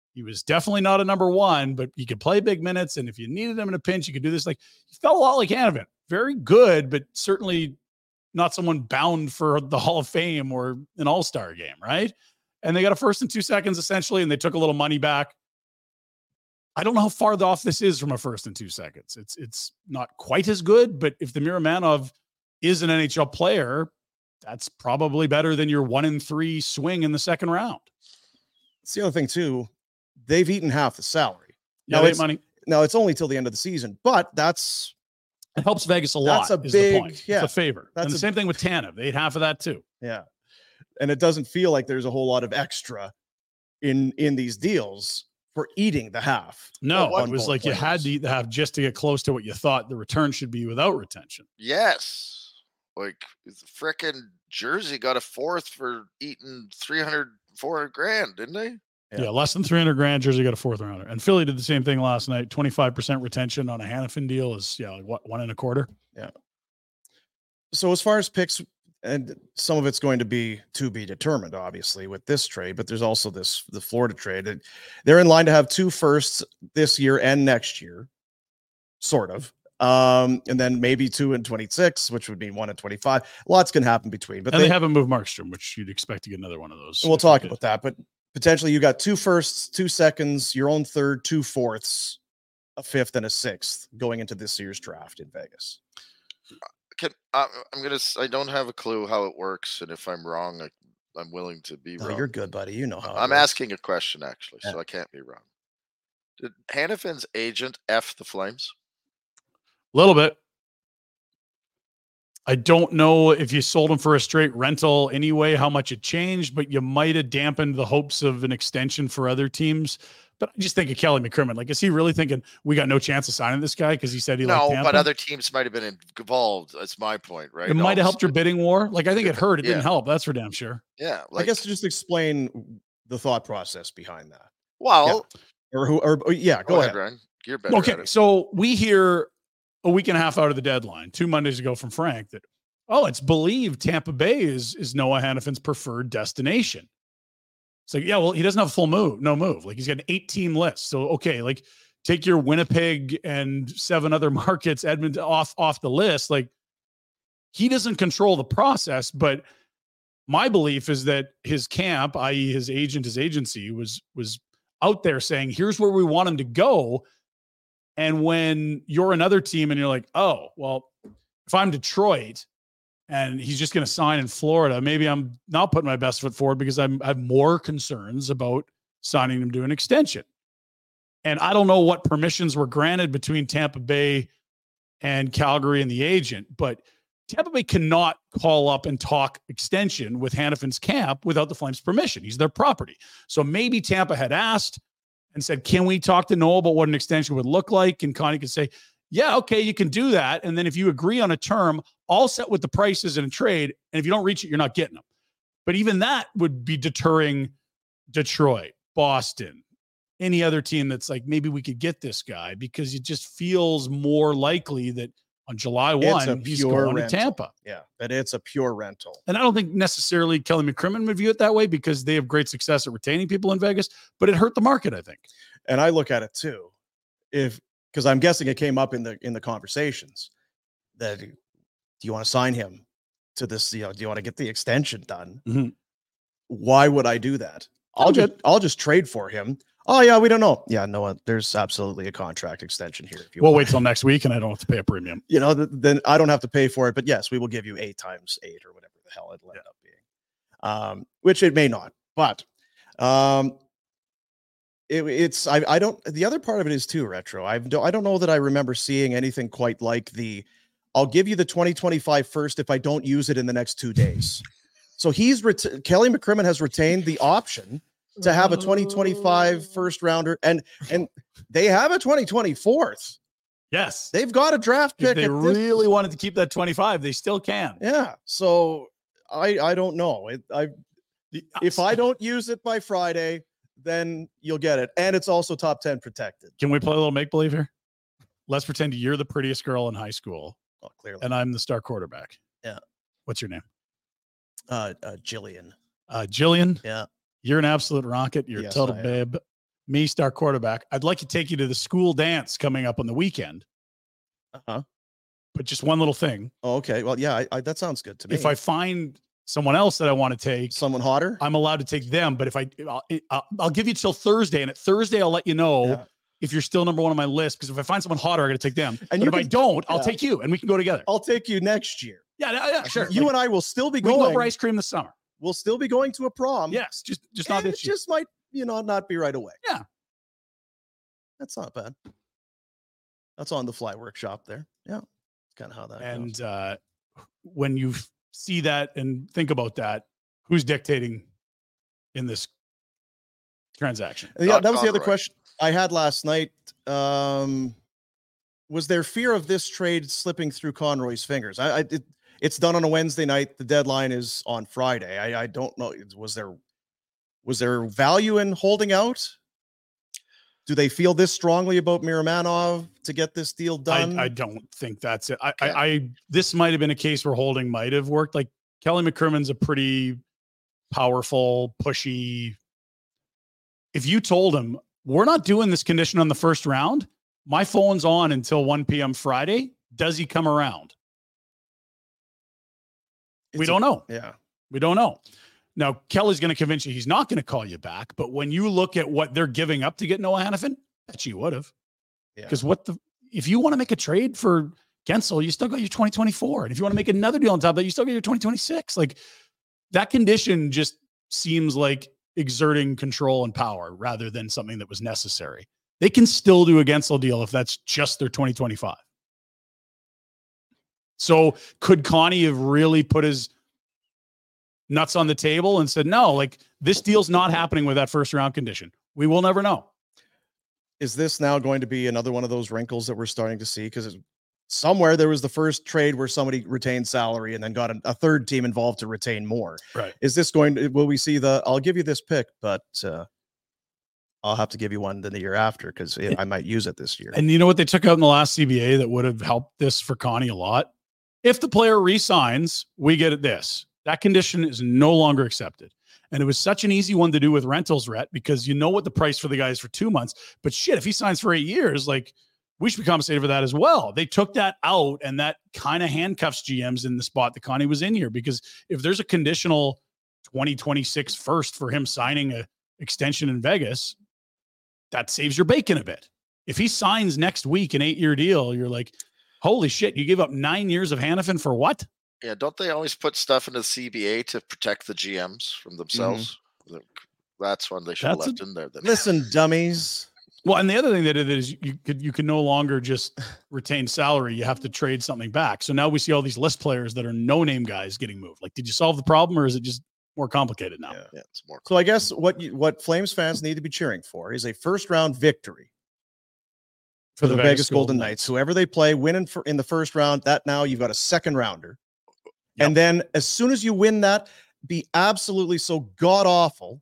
He was definitely not a number one, but he could play big minutes. And if you needed him in a pinch, you could do this. Like, he felt a lot like Hanifin. Very good, but certainly not someone bound for the Hall of Fame or an all-star game, right? And they got a first and two seconds, essentially, and they took a little money back. I don't know how far off this is from a first and two seconds. It's it's not quite as good, but if the Miromanov is an N H L player, that's probably better than your one in three swing in the second round. It's the other thing, too. They've eaten half the salary. Yeah, now, it's, money. now, it's only till the end of the season, but that's... It helps Vegas a lot. That's a is big, the point. yeah. It's a favor. That's and the a, same thing with Tanev. They ate half of that, too. Yeah. And it doesn't feel like there's a whole lot of extra in, in these deals for eating the half. No, it was like players. You had to eat the half just to get close to what you thought the return should be without retention. Yes. Like the frickin' Jersey got a fourth for eating three hundred, four hundred grand, didn't they? Yeah. yeah, less than three hundred grand. Jersey got a fourth rounder. And Philly did the same thing last night. twenty-five percent retention on a Hanifin deal is, yeah, like what, one and a quarter? Yeah. So as far as picks, and some of it's going to be to be determined, obviously, with this trade, but there's also this, the Florida trade. They're in line to have two firsts this year and next year, sort of. Um, and then maybe two in twenty-six, which would mean one in twenty-five. Lots can happen between. But and they, they haven't moved Markstrom, which you'd expect to get another one of those. We'll talk about that, but potentially you got two firsts, two seconds, your own third, two fourths, a fifth, and a sixth going into this year's draft in Vegas. Can, uh, I'm gonna. I don't have a clue how it works, and if I'm wrong, I, I'm willing to be no, wrong. You're good, buddy. You know how. I'm asking a question actually, yeah. so I can't be wrong. Did Hanifin's agent F the Flames? A little bit. I don't know if you sold him for a straight rental anyway, how much it changed, but you might have dampened the hopes of an extension for other teams. But I just think of Kelly McCrimmon. Like, is he really thinking we got no chance of signing this guy because he said he no, liked Tampa? But other teams might have been involved. That's my point, right? It might have helped your bidding war. Like, I think it hurt. It yeah. didn't help. That's for damn sure. Yeah. Like, I guess to just explain the thought process behind that. Well, yeah. or who? Or, or yeah, go, go ahead, ahead, Ryan. You're better. Okay, at it. so we hear a week and a half out of the deadline, two Mondays ago from Frank, that oh, it's believed Tampa Bay is is Noah Hanifin's preferred destination. It's like, yeah, well, he doesn't have a full move, no move. Like, he's got an eight-team list. So, okay, like, take your Winnipeg and seven other markets, Edmonton, off, off the list. Like, he doesn't control the process, but my belief is that his camp, that is his agent, his agency, was was out there saying, here's where we want him to go. And when you're another team and you're like, oh, well, if I'm Detroit and he's just going to sign in Florida, maybe I'm not putting my best foot forward because I'm, I have more concerns about signing him to an extension. And I don't know what permissions were granted between Tampa Bay and Calgary and the agent, but Tampa Bay cannot call up and talk extension with Hanifin's camp without the Flames' permission. He's their property. So maybe Tampa had asked and said, can we talk to Noah about what an extension would look like? And Connie could say, yeah, okay, you can do that. And then if you agree on a term, all set with the prices in a trade, and if you don't reach it, you're not getting them. But even that would be deterring Detroit, Boston, any other team that's like, maybe we could get this guy, because it just feels more likely that on July first, he's going rental. to Tampa. Yeah, but it's a pure rental. And I don't think necessarily Kelly McCrimmon would view it that way because they have great success at retaining people in Vegas, but it hurt the market, I think. And I look at it too. If, because I'm guessing it came up in the in the conversations that, do you want to sign him to this? You know, do you want to get the extension done? Mm-hmm. Why would I do that? I'll just I'll just trade for him. Oh yeah, we don't know. Yeah, no, there's absolutely a contract extension here. If you we'll want. wait till next week, and I don't have to pay a premium. You know, th- then I don't have to pay for it. But yes, we will give you eight times eight or whatever the hell it'll end yeah. up being. Um, which it may not, but um, it, it's I I don't. The other part of it is too retro. I don't I don't know that I remember seeing anything quite like the. I'll give you the twenty twenty-five first if I don't use it in the next two days. So he's ret- Kelly McCrimmon has retained the option to have a twenty twenty-five first rounder, and and they have a twenty twenty-fourth. Yes, they've got a draft pick. If they really this. wanted to keep that twenty-five, they still can. Yeah. So I I don't know. It, I if I don't use it by Friday, then you'll get it, and it's also top ten protected. Can we play a little make believe here? Let's pretend you're the prettiest girl in high school. Oh, clearly. And I'm the star quarterback. Yeah. What's your name? Uh, uh Jillian. Uh, Jillian. Yeah. You're an absolute rocket. You're yes, a total babe. me, star quarterback. I'd like to take you to the school dance coming up on the weekend. Uh-huh. But just one little thing. Oh, okay. Well, yeah, I, I, that sounds good to me. If I find someone else that I want to take, someone hotter, I'm allowed to take them. But if I, I'll, I'll, I'll give you till Thursday, and at Thursday, I'll let you know yeah. if you're still number one on my list. Because if I find someone hotter, I got to take them. And if can, I don't, I'll yeah. take you, and we can go together. I'll take you next year. Yeah, yeah, sure. You like, and I will still be going. We go for ice cream this summer. We'll still be going to a prom. Yes, just just not this it year. Just might, you know, not be right away. Yeah, that's not bad. That's on the fly workshop there. Yeah. Kind of how that and goes. uh when you see that and think about that, who's dictating in this transaction? Yeah, Not that was the other question I had last night. Um was there fear of this trade slipping through Conroy's fingers? I, I it, it's done on a Wednesday night. The deadline is on Friday. I, I don't know. Was there was there value in holding out? Do they feel this strongly about Miramanov to get this deal done? I, I don't think that's it. I, I, I this might have been a case where holding might have worked. Like Kelly McCrimmon's a pretty powerful, pushy. If you told him we're not doing this condition on the first round, my phone's on until one p.m. Friday. Does he come around? It's we don't a, know. Yeah, we don't know. Now, Kelly's going to convince you he's not going to call you back. But when you look at what they're giving up to get Noah Hannafin, bet you would have. Because yeah. what the if you want to make a trade for Gensel, you still got your twenty twenty-four. And if you want to make another deal on top of that, you still get your twenty twenty-six. Like that condition just seems like exerting control and power rather than something that was necessary. They can still do a Gensel deal if that's just their twenty twenty-five. So could Connie have really put his nuts on the table and said, no, like this deal's not happening with that first round condition? We will never know. Is this now going to be another one of those wrinkles that we're starting to see? Because somewhere there was the first trade where somebody retained salary and then got a, a third team involved to retain more. Right. Is this going to, will we see the, I'll give you this pick, but uh, I'll have to give you one then the year after because I might use it this year. And you know what they took out in the last C B A that would have helped this for Connie a lot? If the player resigns, we get at this. That condition is no longer accepted. And it was such an easy one to do with rentals, Rhett, because you know what the price for the guy is for two months. But shit, if he signs for eight years, like we should be compensated for that as well. They took that out, and that kind of handcuffs G Ms in the spot that Connie was in here. Because if there's a conditional twenty twenty-six first for him signing a extension in Vegas, that saves your bacon a bit. If he signs next week an eight-year deal, you're like, holy shit, you gave up nine years of Hannafin for what? Yeah, don't they always put stuff into the C B A to protect the G Ms from themselves? Mm-hmm. That's one they should have left a, in there. Then. Listen, dummies. Well, and the other thing they did is you could you can no longer just retain salary. You have to trade something back. So now we see all these list players that are no-name guys getting moved. Like, did you solve the problem, or is it just more complicated now? Yeah, yeah it's more. So I guess what you, what Flames fans need to be cheering for is a first-round victory for, for the, the Vegas, Vegas Golden Knights. Knights. Whoever they play, winning for in the first round. That now you've got a second rounder. Yep. And then as soon as you win that, be absolutely so god awful.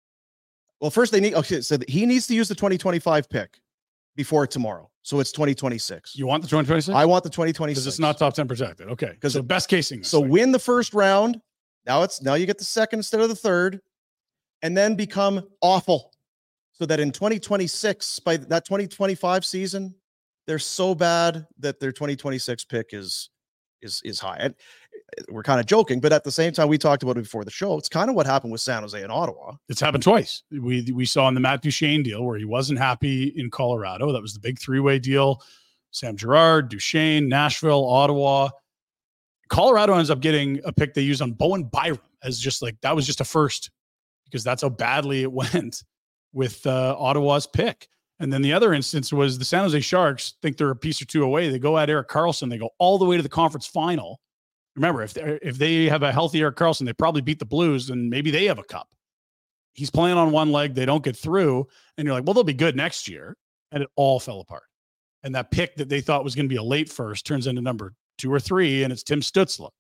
Well, first they need, okay, so he needs to use the twenty twenty-five pick before tomorrow. So it's twenty twenty-six. You want the twenty twenty-six? I want the twenty twenty-six. Because it's not top ten protected. Okay. Because the best casing. So thing. Win the first round. Now it's, now you get the second instead of the third, and then become awful. So that in twenty twenty-six, by that twenty twenty-five season, they're so bad that their twenty twenty-six pick is, is, is high. And we're kind of joking, but at the same time, we talked about it before the show. It's kind of what happened with San Jose and Ottawa. It's happened twice. We we saw in the Matt Duchene deal where he wasn't happy in Colorado. That was the big three-way deal. Sam Girard, Duchene, Nashville, Ottawa. Colorado ends up getting a pick they used on Bowen Byram as just like, that was just a first because that's how badly it went with uh, Ottawa's pick. And then the other instance was the San Jose Sharks think they're a piece or two away. They go at Erik Karlsson. They go all the way to the conference final. Remember, if they if they have a healthy Erik Karlsson, they probably beat the Blues, and maybe they have a cup. He's playing on one leg. They don't get through. And you're like, well, they'll be good next year. And it all fell apart. And that pick that they thought was going to be a late first turns into number two or three, and it's Tim Stützle.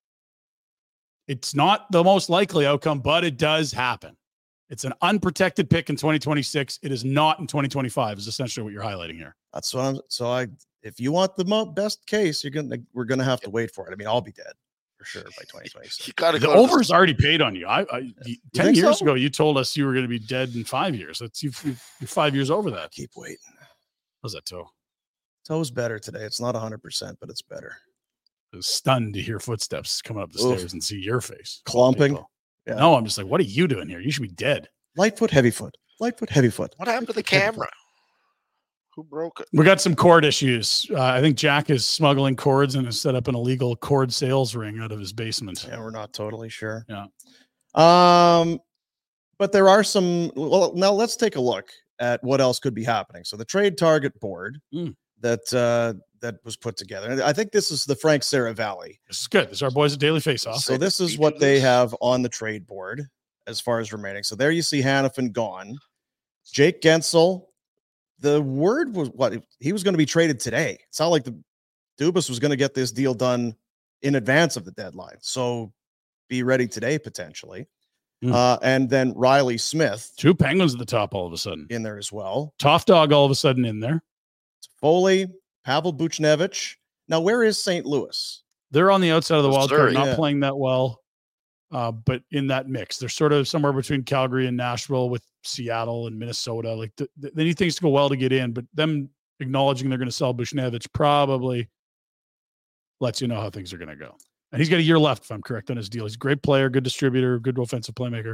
It's not the most likely outcome, but it does happen. It's an unprotected pick in twenty twenty-six. It is not in twenty twenty-five, is essentially what you're highlighting here. That's what I'm, so I, if you want the mo- best case, you're going to, we're going to have to wait for it. I mean, I'll be dead. for sure by twenty twenty-six. You got to The go. to over is already paid on you. I, I you- ten think years so? ago, you told us you were going to be dead in five years. That's you. You're five years over that. Keep waiting. How's that toe? Toe's better today. It's not one hundred percent, but it's better. I was stunned to hear footsteps coming up the Oof. stairs and see your face. Clumping. People. Yeah. No, I'm just like, what are you doing here? You should be dead. Light foot, heavy foot. Light foot, heavy foot. What happened to the Light foot, heavy camera? Who broke it? We got some cord issues. Uh, I think Jack is smuggling cords and has set up an illegal cord sales ring out of his basement. Yeah, we're not totally sure. Yeah. Um, but there are some. Well, now let's take a look at what else could be happening. So the trade target board Mm. that uh, that was put together. And I think this is the Frank Saravalli. This is good. This is our boys at Daily Faceoff. So this is what they have on the trade board as far as remaining. So there you see Hannafin gone. Jake Gensel. The word was what he was going to be traded today. It sounded like the Dubas was going to get this deal done in advance of the deadline. So be ready today potentially. Hmm. Uh, and then Riley Smith Two Penguins at the top all of a sudden. in there as well. Tough Dog all of a sudden in there. Foley, Pavel Buchnevich. Now, where is Saint Louis? They're on the outside of the wild card, Missouri, not yeah. playing that well, uh, but in that mix. They're sort of somewhere between Calgary and Nashville with Seattle and Minnesota. Like th- th- they need things to go well to get in, but them acknowledging they're going to sell Buchnevich probably lets you know how things are going to go. And he's got a year left, if I'm correct on his deal. He's a great player, good distributor, good offensive playmaker.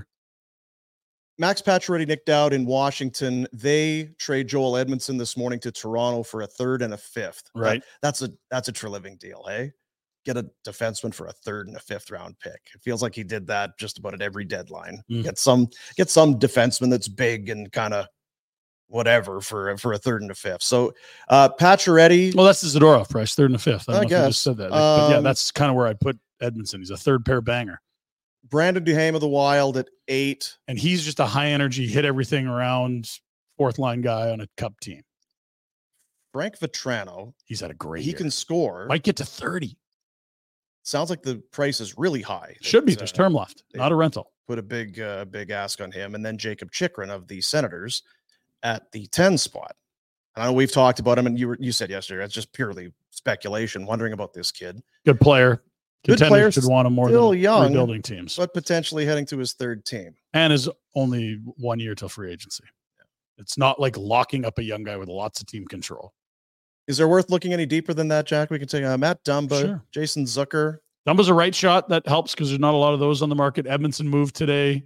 Max Pacioretty nicked out in Washington. They trade Joel Edmondson this morning to Toronto for a third and a fifth. That- Right. that's a that's a true-living deal, hey? Get a defenseman for a third and a fifth round pick. It feels like he did that just about at every deadline. Mm. Get some get some defenseman that's big and kind of whatever for for a third and a fifth. So uh Pacioretty, Well, that's the Zadorov price, third and a fifth. I don't I know if you guess. just said that. But yeah, Um, that's kind of where I put Edmondson. He's a third pair banger. Brandon Duhaime of the Wild at eight. And he's just a high energy, hit everything around fourth line guy on a cup team. Frank Vetrano, He's had a great he year. can score. Might get to thirty. Sounds like the price is really high. Should be. That, There's uh, term left, they- not a rental. put a big uh, big ask on him, and then Jacob Chikrin of the Senators at the ten spot. And I know we've talked about him, and you were you said yesterday it's just purely speculation, wondering about this kid, Good player. Good Contenders player, should want him more still than young, rebuilding teams. but potentially heading to his third team. And is only one year till free agency. It's not like locking up a young guy with lots of team control. Is there worth looking any deeper than that, Jack? We can take uh, Matt Dumba, Sure. Jason Zucker. Dumba's a right shot. That helps because there's not a lot of those on the market. Edmondson moved today.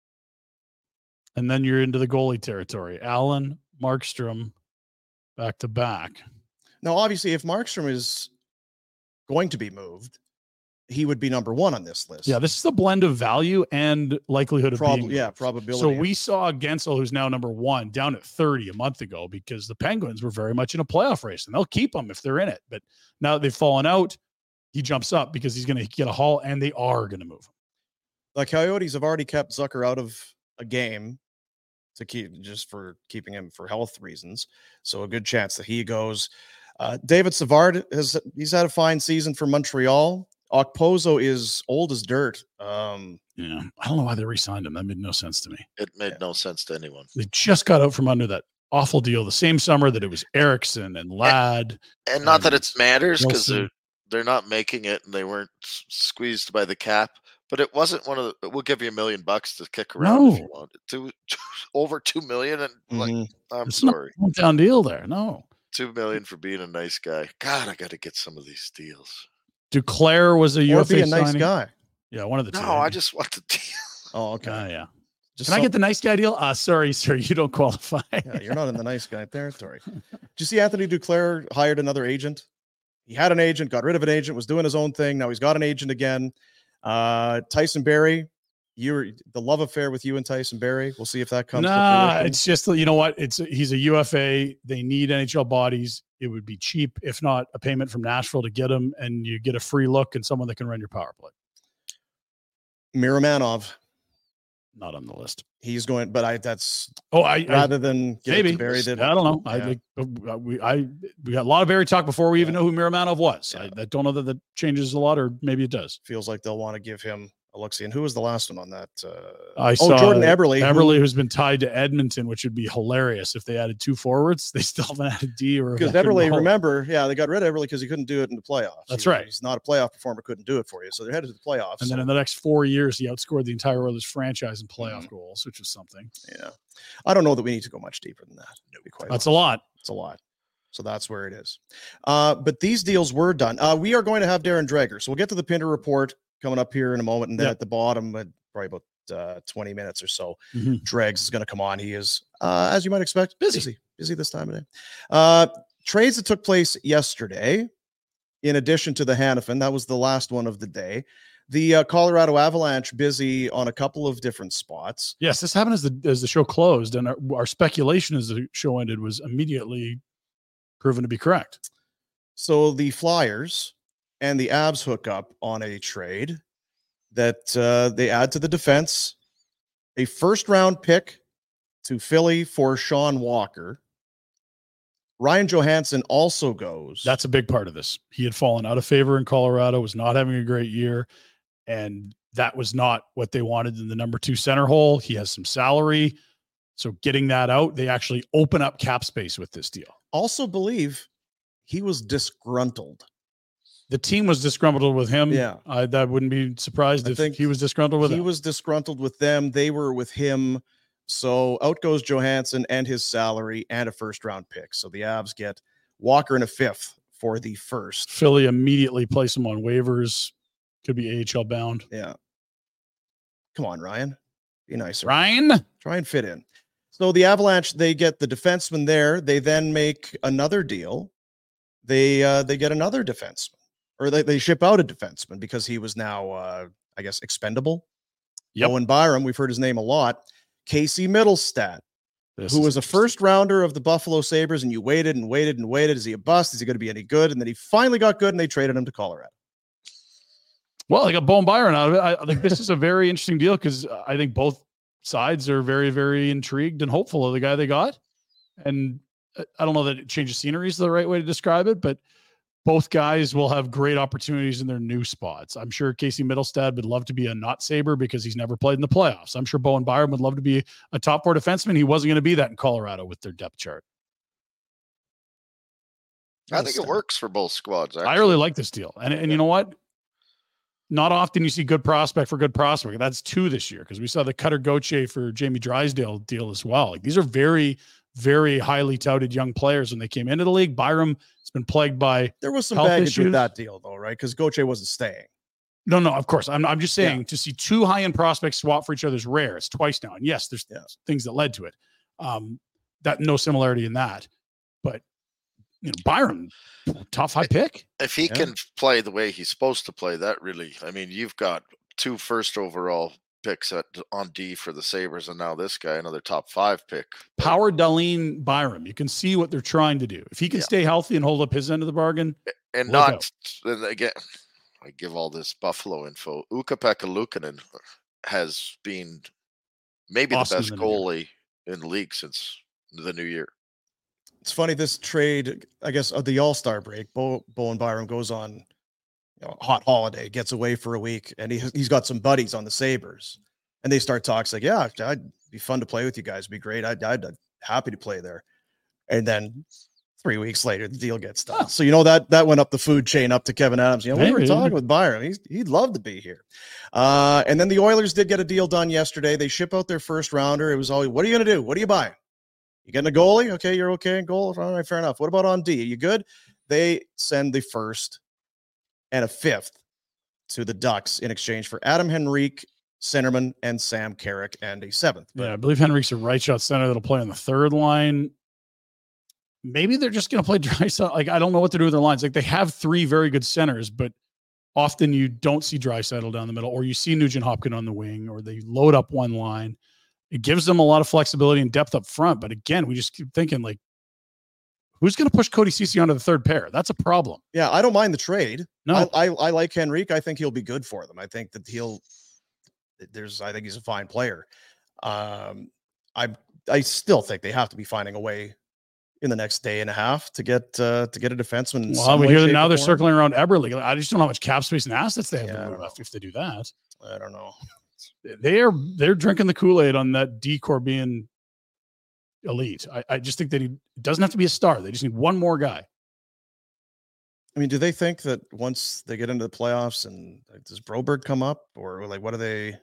And then you're into the goalie territory. Allen, Markstrom, back to back. Now, obviously, if Markstrom is going to be moved, he would be number one on this list. Yeah, this is the blend of value and likelihood of Prob- being yeah, moved. probability. So we saw Gensel, who's now number one, down at thirty a month ago because the Penguins were very much in a playoff race, and they'll keep him if they're in it. But now that they've fallen out, he jumps up because he's going to get a haul, and they are going to move him. The Coyotes have already kept Zucker out of a game to keep just for keeping him for health reasons. So a good chance that he goes. Uh, David Savard has he's had a fine season for Montreal. Okposo is old as dirt. Um, Yeah, I don't know why they re-signed him. That made no sense to me. It made Yeah. no sense to anyone. They just got out from under that awful deal the same summer that it was Erickson and Ladd. And not that Um, it matters because Wilson. they're they're not making it and they weren't s- squeezed by the cap. But it wasn't one of the. We'll give you a million bucks to kick around if you No. want. Two, over two million, and like mhm. I'm It's not sorry, a hometown deal there. No. two million for being a nice guy. God, I got to get some of these deals. Duclair was a U Or F A be a nice signing. guy. Yeah, one of the two. No, I just want the deal. Oh, okay. Uh, yeah. Just Can I some- get the nice guy deal? Uh, sorry, sir, you don't qualify. Yeah, you're not in the nice guy territory. Did you see Anthony Duclair hired another agent? He had an agent, got rid of an agent, was doing his own thing. Now he's got an agent again. Uh, Tyson Berry, you're the love affair with you and Tyson Berry. We'll see if that comes. to Nah, fruition. it's just you know what? It's he's a U F A. They need N H L bodies. It would be cheap, if not a payment from Nashville to get him, and you get a free look and someone that can run your power play. Miramanov. Not on the list. He's going, but I that's Oh, I, I rather than give it maybe to Berry. I That don't know. I Yeah. like uh, we I we got a lot of Barry talk before we even Yeah. know who Miramanov was. Yeah. I, I don't know that that changes a lot, or maybe it does. feels like they'll want to give him I'll look see. And who was the last one on that? Uh, I oh, saw Jordan Eberle. Eberle, who, who's been tied to Edmonton, which would be hilarious if they added two forwards. They still haven't added D or because Eberle, remember, yeah, they got rid of Eberle because he couldn't do it in the playoffs. That's he, right. He's not a playoff performer, couldn't do it for you. So they're headed to the playoffs. And so. then in the next four years, he outscored the entire Oilers franchise in playoff mm-hmm. goals, which is something. Yeah. I don't know that we need to go much deeper than that. Be quite That's honest. a lot. It's a lot. So that's where it is. Uh, but these deals were done. Uh, we are going to have Darren Dreger. So we'll get to the Pinder report coming up here in a moment. And then yep. at the bottom, uh, probably about uh, twenty minutes or so, mm-hmm. Dregs is going to come on. He is, uh, as you might expect, busy. busy, busy this time of day. Uh, trades that took place yesterday, in addition to the Hanifin, that was the last one of the day. The uh, Colorado Avalanche busy on a couple of different spots. Yes, this happened as the as the show closed, and our, our speculation as the show ended was immediately proven to be correct. So the Flyers and the Avs hook up on a trade that uh, they add to the defense, a first round pick to Philly for Sean Walker. Ryan Johansson also goes. That's a big part of this. He had fallen out of favor in Colorado, was not having a great year, and that was not what they wanted in the number two center hole. He has some salary. So getting that out, they actually open up cap space with this deal. Also believe he was disgruntled. The team was disgruntled with him. Yeah. I that wouldn't be surprised I if think he was disgruntled with he them. He was disgruntled with them. They were with him. So out goes Johansson and his salary and a first round pick. So the Avs get Walker and a fifth for the first. Philly immediately place him on waivers. Could be A H L bound. Yeah. Come on, Ryan. Be nicer. Ryan. Try and fit in. So the Avalanche, they get the defenseman there. They then make another deal. They uh, they get another defenseman. Or they, they ship out a defenseman because he was now, uh, I guess, expendable. Yep. Owen Byram, we've heard his name a lot. Casey Middlestat, this who was a first rounder of the Buffalo Sabres, and you waited and waited and waited. Is he a bust? Is he going to be any good? And then he finally got good, and they traded him to Colorado. Well, they got Bowen Byram out of it. I think this is a very interesting deal because I think both sides are very, very intrigued and hopeful of the guy they got. And I don't know that it changes scenery is the right way to describe it, but both guys will have great opportunities in their new spots. I'm sure Casey Middlestat would love to be a not Sabre because he's never played in the playoffs. I'm sure Bowen Byram would love to be a top four defenseman. He wasn't going to be that in Colorado with their depth chart. I think it works for both squads. Actually. I really like this deal. And, and you know what? Not often you see good prospect for good prospect. That's two this year because we saw the Cutter Gauthier for Jamie Drysdale deal as well. Like, these are very, very highly touted young players when they came into the league. Byram has been plagued by there was some baggage issues with that deal though, right? Because Gauthier wasn't staying. No, no, of course. I'm I'm just saying yeah. to see two high-end prospects swap for each other is rare. It's twice now. And yes, there's yeah. things that led to it. Um, that no similarity in that. But you know, Byram, tough high pick. If he yeah. can play the way he's supposed to play, that really, I mean, you've got two first overall picks at on D for the Sabres, and now this guy, another top five pick. Power Darlene Byram. You can see what they're trying to do. If he can yeah. stay healthy and hold up his end of the bargain, and not and again, I give all this Buffalo info. Ukko-Pekka Luukkonen has been maybe awesome the best in the goalie in the league since the new year. It's funny, this trade, I guess, of the All-Star break, Bo, Bowen Byram goes on you know, hot holiday, gets away for a week, and he, he's got some buddies on the Sabres. And they start talking, like, yeah, I'd be fun to play with you guys. It'd be great. I'd, I'd, I'd happy to play there. And then three weeks later, the deal gets done. Oh. So, you know, that that went up the food chain up to Kevin Adams. You know, we were talking with Byram. He's, he'd love to be here. Uh, and then the Oilers did get a deal done yesterday. They ship out their first rounder. It was always, what are you going to do? What are you buying? You getting a goalie? Okay, you're okay in goal. All right, fair enough. What about on D? Are you good? They send the first and a fifth to the Ducks in exchange for Adam Henrique, centerman, and Sam Carrick, and a seventh. But, yeah, I believe Henrique's a right shot center that'll play on the third line. Maybe they're just going to play Draisaitl. Like, I don't know what to do with their lines. Like, they have three very good centers, but often you don't see Draisaitl down the middle, or you see Nugent Hopkins on the wing, or they load up one line. It gives them a lot of flexibility and depth up front. But again, we just keep thinking, like, who's going to push Cody Ceci onto the third pair? That's a problem. Yeah, I don't mind the trade. No, I, I, I like Henrique. I think he'll be good for them. I think that he'll, there's, I think he's a fine player. Um, I, I still think they have to be finding a way in the next day and a half to get, uh, to get a defenseman. Well, we hear that now they're circling around Eberle. I just don't know how much cap space and assets they have yeah, to move if they do that. I don't know. They're they're drinking the Kool-Aid on that decor being elite. I, I just think that he doesn't have to be a star. They just need one more guy. I mean, do they think that once they get into the playoffs and like, does Broberg come up, or like what are they?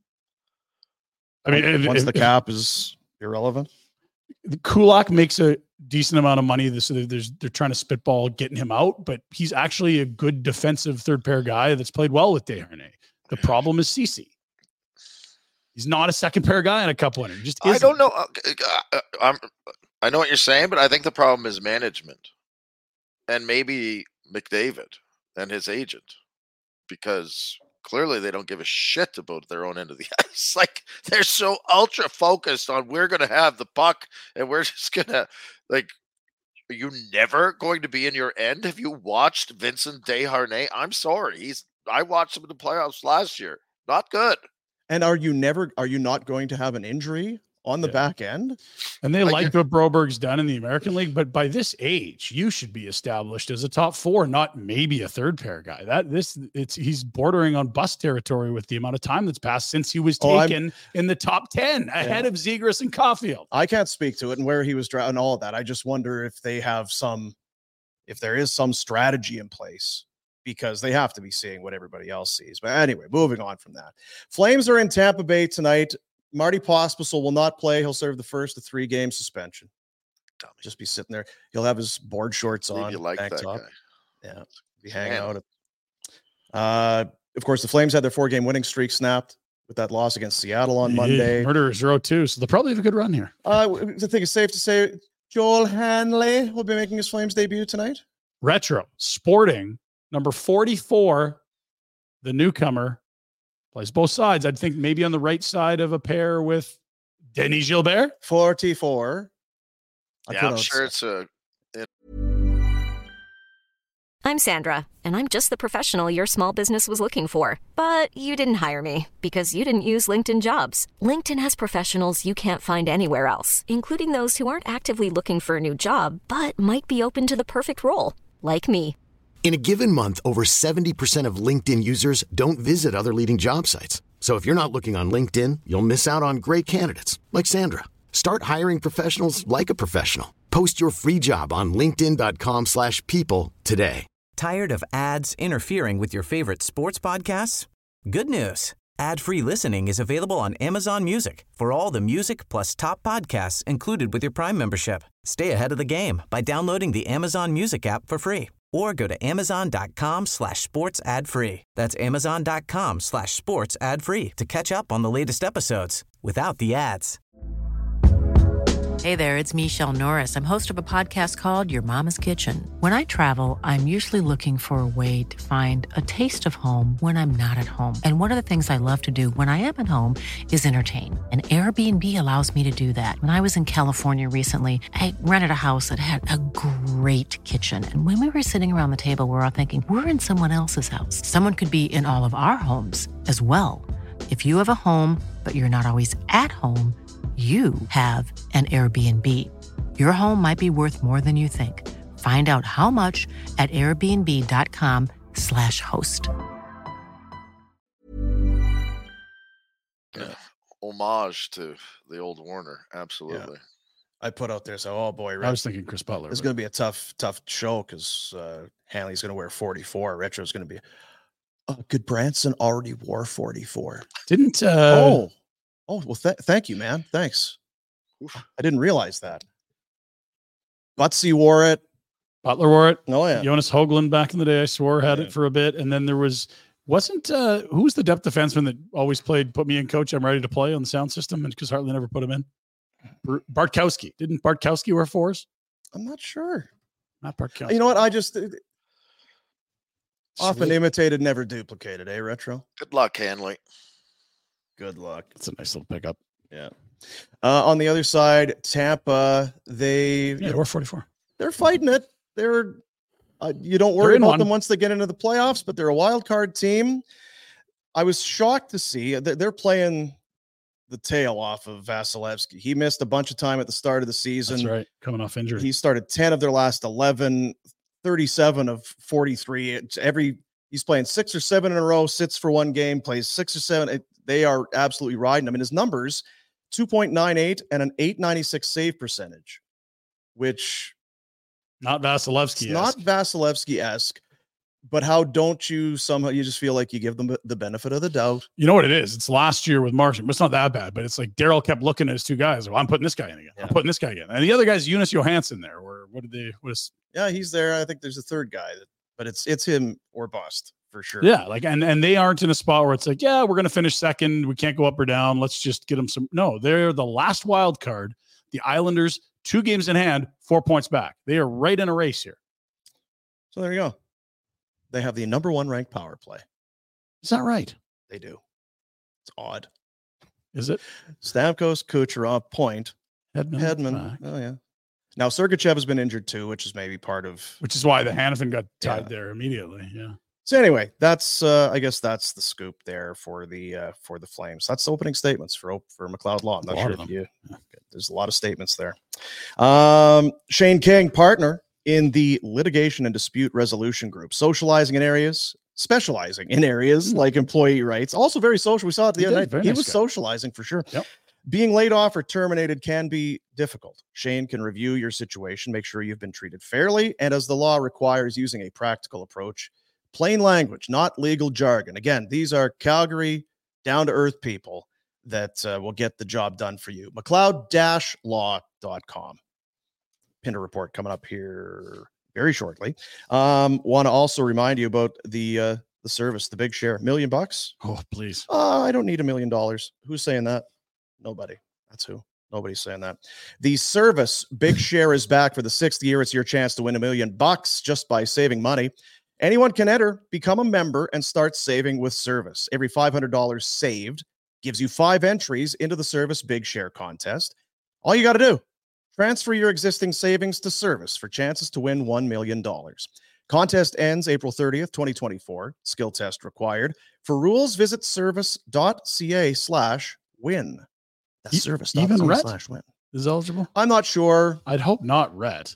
I mean, if, once if, the cap is irrelevant, Kulak makes a decent amount of money. So there's they're trying to spitball getting him out, but he's actually a good defensive third pair guy that's played well with Desharnais. The problem is Ceci. He's not a second pair guy in a cup winner. He just isn't. I don't know. Uh, uh, I'm, I know what you're saying, but I think the problem is management and maybe McDavid and his agent, because clearly they don't give a shit about their own end of the ice. Like they're so ultra focused on we're going to have the puck and we're just going to like, are you never going to be in your end? Have you watched Vincent Desharnais? I'm sorry. He's, I watched him in the playoffs last year. Not good. And are you never, are you not going to have an injury on the yeah. back end? And they like, like what Broberg's done in the American League, but by this age, you should be established as a top four, not maybe a third pair guy. That this it's he's bordering on bust territory with the amount of time that's passed since he was taken oh, in the top ten ahead yeah. of Zegras and Caulfield. I can't speak to it and where he was drafted and all of that. I just wonder if they have some, if there is some strategy in place, because they have to be seeing what everybody else sees. But anyway, moving on from that. Flames are in Tampa Bay tonight. Marty Pospisil will not play. He'll serve the first of three game suspension. Dummy. Just be sitting there. He'll have his board shorts on. You like that top. guy. Yeah. Be hanging Damn. out. Uh, of course, the Flames had their four game winning streak snapped with that loss against Seattle on Monday. Murderers zero two. So they'll probably have a good run here. Uh, I think it's safe to say Joel Hanley will be making his Flames debut tonight. Retro Sporting. Number forty-four, the newcomer, plays both sides. I'd think maybe on the right side of a pair with Denis Gilbert. forty-four. Yeah, I'm sure it's a... It- I'm Sandra, and I'm just the professional your small business was looking for. But you didn't hire me because you didn't use LinkedIn Jobs. LinkedIn has professionals you can't find anywhere else, including those who aren't actively looking for a new job, but might be open to the perfect role, like me. In a given month, over seventy percent of LinkedIn users don't visit other leading job sites. So if you're not looking on LinkedIn, you'll miss out on great candidates like Sandra. Start hiring professionals like a professional. Post your free job on linkedin dot com slash people today. Tired of ads interfering with your favorite sports podcasts? Good news. Ad-free listening is available on Amazon Music for all the music plus top podcasts included with your Prime membership. Stay ahead of the game by downloading the Amazon Music app for free. Or go to amazon.com slash sports ad free. That's amazon.com slash sports ad free to catch up on the latest episodes without the ads. Hey there, it's Michelle Norris. I'm host of a podcast called Your Mama's Kitchen. When I travel, I'm usually looking for a way to find a taste of home when I'm not at home. And one of the things I love to do when I am at home is entertain. And Airbnb allows me to do that. When I was in California recently, I rented a house that had a great kitchen. And when we were sitting around the table, we were all thinking, we're in someone else's house. Someone could be in all of our homes as well. If you have a home, but you're not always at home, you have an Airbnb. Your home might be worth more than you think. Find out how much at airbnb.com slash host. Yeah. Homage to the old Warner. Absolutely. Yeah. I put out there, so, oh boy. I was thinking Chris Butler. It's going to be a tough, tough show because uh, Hanley's going to wear forty-four. Retro's going to be. Oh, good. Branson already wore forty-four. Didn't. Uh... Oh. Oh, well, th- thank you, man. Thanks. Oof. I didn't realize that. Butsy wore it. Butler wore it. Oh, yeah. Jonas Hoagland back in the day, I swore, had yeah. it for a bit. And then there was, wasn't, uh, who was the depth defenseman that always played, put me in, coach, I'm ready to play on the sound system? And because Hartley never put him in. Bartkowski. Didn't Bartkowski wear fours? I'm not sure. Not Bartkowski. You know what? I just, uh, often imitated, never duplicated, eh, Retro? Good luck, Hanley. Good luck. It's a nice little pickup. Yeah. Uh, on the other side, Tampa, they yeah, we're forty-four. They're fighting it. They're uh, you don't worry about one. them once they get into the playoffs, but they're a wild card team. I was shocked to see that they're playing the tail off of Vasilevsky. He missed a bunch of time at the start of the season. That's right. Coming off injury. He started ten of their last eleven, thirty-seven of forty-three. It's every He's playing six or seven in a row, sits for one game, plays six or seven. It, they are absolutely riding him. And his numbers, two point nine eight and an eight ninety-six save percentage, which not Vasilevsky. Not Vasilevsky-esque. But how don't you somehow, you just feel like you give them the benefit of the doubt? You know what it is? It's last year with Marchand. It's not that bad, but it's like Daryl kept looking at his two guys. Well, I'm putting this guy in again. Yeah. I'm putting this guy in. And the other guy's Jonas Johansson there. Or what did they, what is? Yeah, he's there. I think there's a third guy, that, but it's it's him or bust for sure. Yeah, like, and, and they aren't in a spot where it's like, yeah, we're going to finish second. We can't go up or down. Let's just get them some. No, they're the last wild card. The Islanders, two games in hand, four points back. They are right in a race here. So there you go. They have the number one ranked power play. Is that right? They do. It's odd. Is it? Stamkos, Kucherov, Point, Hedman. Hedman. Back. Oh, yeah. Now, Sergachev has been injured too, which is maybe part of... Which is why the Hanifin got tied yeah. there immediately. Yeah. So anyway, that's, uh, I guess that's the scoop there for the uh, for the Flames. That's the opening statements for, for McLeod Law. I'm not sure if you... Yeah. There's a lot of statements there. Um, Shane King, partner in the litigation and dispute resolution group, socializing in areas, specializing in areas like employee rights. Also very social. We saw it the he other did, night. He nice was guy. socializing for sure. Yep. Being laid off or terminated can be difficult. Shane can review your situation, make sure you've been treated fairly, and as the law requires, using a practical approach. Plain language, not legal jargon. Again, these are Calgary, down-to-earth people that uh, will get the job done for you. McLeod Law dot com. Pinder report coming up here very shortly. Um, want to also remind you about the uh, the service, the Big Share. Million bucks? Oh, please. Uh, I don't need a million dollars. Who's saying that? Nobody. That's who. Nobody's saying that. The service, Big Share, is back for the sixth year. It's your chance to win a million bucks just by saving money. Anyone can enter, become a member, and start saving with Service. Every five hundred dollars saved gives you five entries into the Service Big Share contest. All you got to do, transfer your existing savings to Service for chances to win one million dollars. Contest ends April thirtieth, twenty twenty-four. Skill test required. For rules, visit service.ca slash win. That's e- service.ca even Rhett slash win. Is eligible? I'm not sure. I'd hope not Rhett.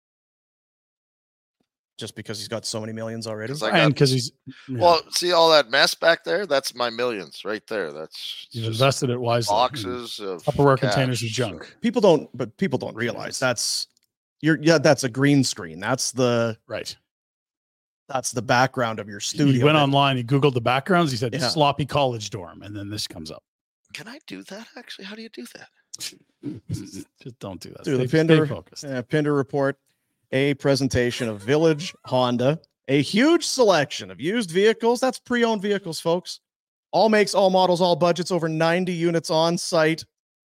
Just because he's got so many millions already. Got, and because he's yeah. well, see all that mess back there? That's my millions right there. That's you've invested it wisely. Boxes of Tupperware cash. containers of junk. People don't, but people don't realize that's you're yeah, that's a green screen. That's the right. That's the background of your studio. He went that, online, he Googled the backgrounds, he said yeah. sloppy college dorm, and then this comes up. Can I do that actually? How do you do that? Just don't do that. Do stay, the Pinder, stay focused. Uh, Pinder report. A presentation of Village Honda, a huge selection of used vehicles. That's pre-owned vehicles, folks. All makes, all models, all budgets, over ninety units on site.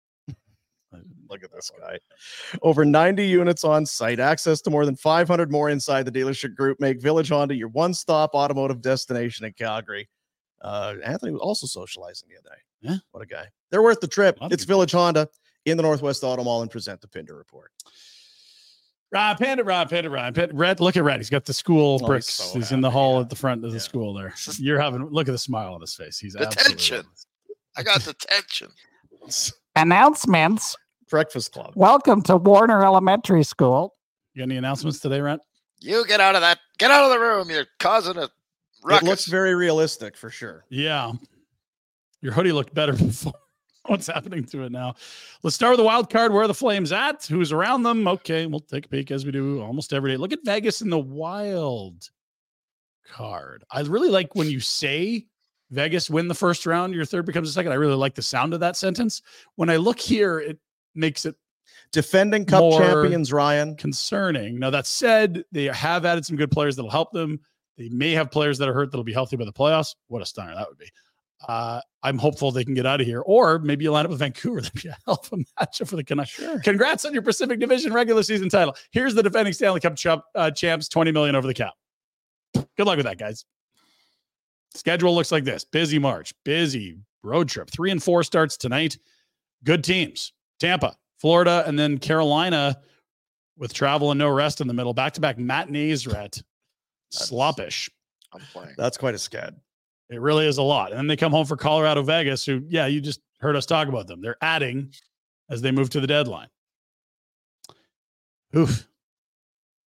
Look at this guy. Over ninety units on site, access to more than five hundred more inside the dealership group. Make Village Honda your one-stop automotive destination in Calgary. Uh, Anthony was also socializing the other day. Yeah. What a guy. They're worth the trip. Love It's you. Village Honda in the Northwest Auto Mall, and present the Pinder report. Ryan Panda, Ryan Panda, Ryan Panda. Red, look at Red. He's got the school Oh, bricks. he's He's, so in the happy, hall yeah. at the front of the Yeah. school there. You're having, look at the smile on his face. He's Detention. absolutely. I got detention. Announcements. Breakfast Club. Welcome to Warner Elementary School. You got any announcements today, Rent? You get out of that. Get out of the room. You're causing a ruckus. It looks very realistic for sure. Yeah. Your hoodie looked better before. What's happening to it now? Let's start with the wild card. Where are the Flames at? Who's around them? Okay, we'll take a peek as we do almost every day. Look at Vegas in the wild card. I really like when you say Vegas win the first round, your third becomes a second. I really like the sound of that sentence. When I look here, it makes it Defending Cup More champions, Ryan. concerning. Now, that said, they have added some good players that'll help them. They may have players that are hurt that'll be healthy by the playoffs. What a stunner that would be. Uh, I'm hopeful they can get out of here. Or maybe you line up with Vancouver. That'd be a hell of a matchup for the Canucks. Sure. Congrats on your Pacific Division regular season title. Here's the defending Stanley Cup chump, uh, champs, twenty million dollars over the cap. Good luck with that, guys. Schedule looks like this. Busy March. Busy road trip. Three and four starts tonight. Good teams. Tampa, Florida, and then Carolina with travel and no rest in the middle. Back-to-back matinees, Rhett. Sloppish. I'm playing. That's quite a scad. It really is a lot. And then they come home for Colorado, Vegas, who, yeah, you just heard us talk about them. They're adding as they move to the deadline. Oof.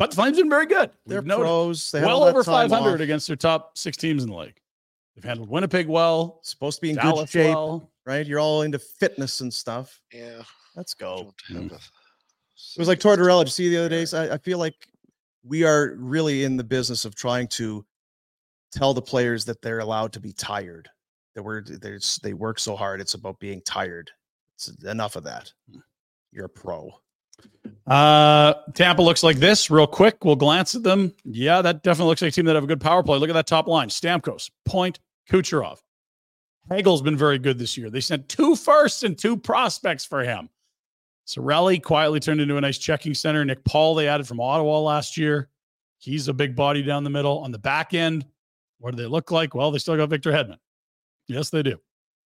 But the Flames have been very good. They're We've noted. pros. They well have over that time five hundred off. against their top six teams in the league. They've handled Winnipeg well. Supposed to be in Dallas good shape, well. right? You're all into fitness and stuff. Yeah. Let's go. Don't have Mm. a- It was like Tortorella. Did you see the other days? I, I feel like we are really in the business of trying to tell the players that they're allowed to be tired. That we're there's they work so hard. It's about being tired. It's enough of that. You're a pro. Uh, Tampa looks like this real quick. We'll glance at them. Yeah, that definitely looks like a team that have a good power play. Look at that top line. Stamkos, Point, Kucherov. Hagel's been very good this year. They sent two firsts and two prospects for him. Cirelli quietly turned into a nice checking center. Nick Paul they added from Ottawa last year. He's a big body down the middle. On the back end, what do they look like? Well, they still got Victor Hedman. Yes, they do.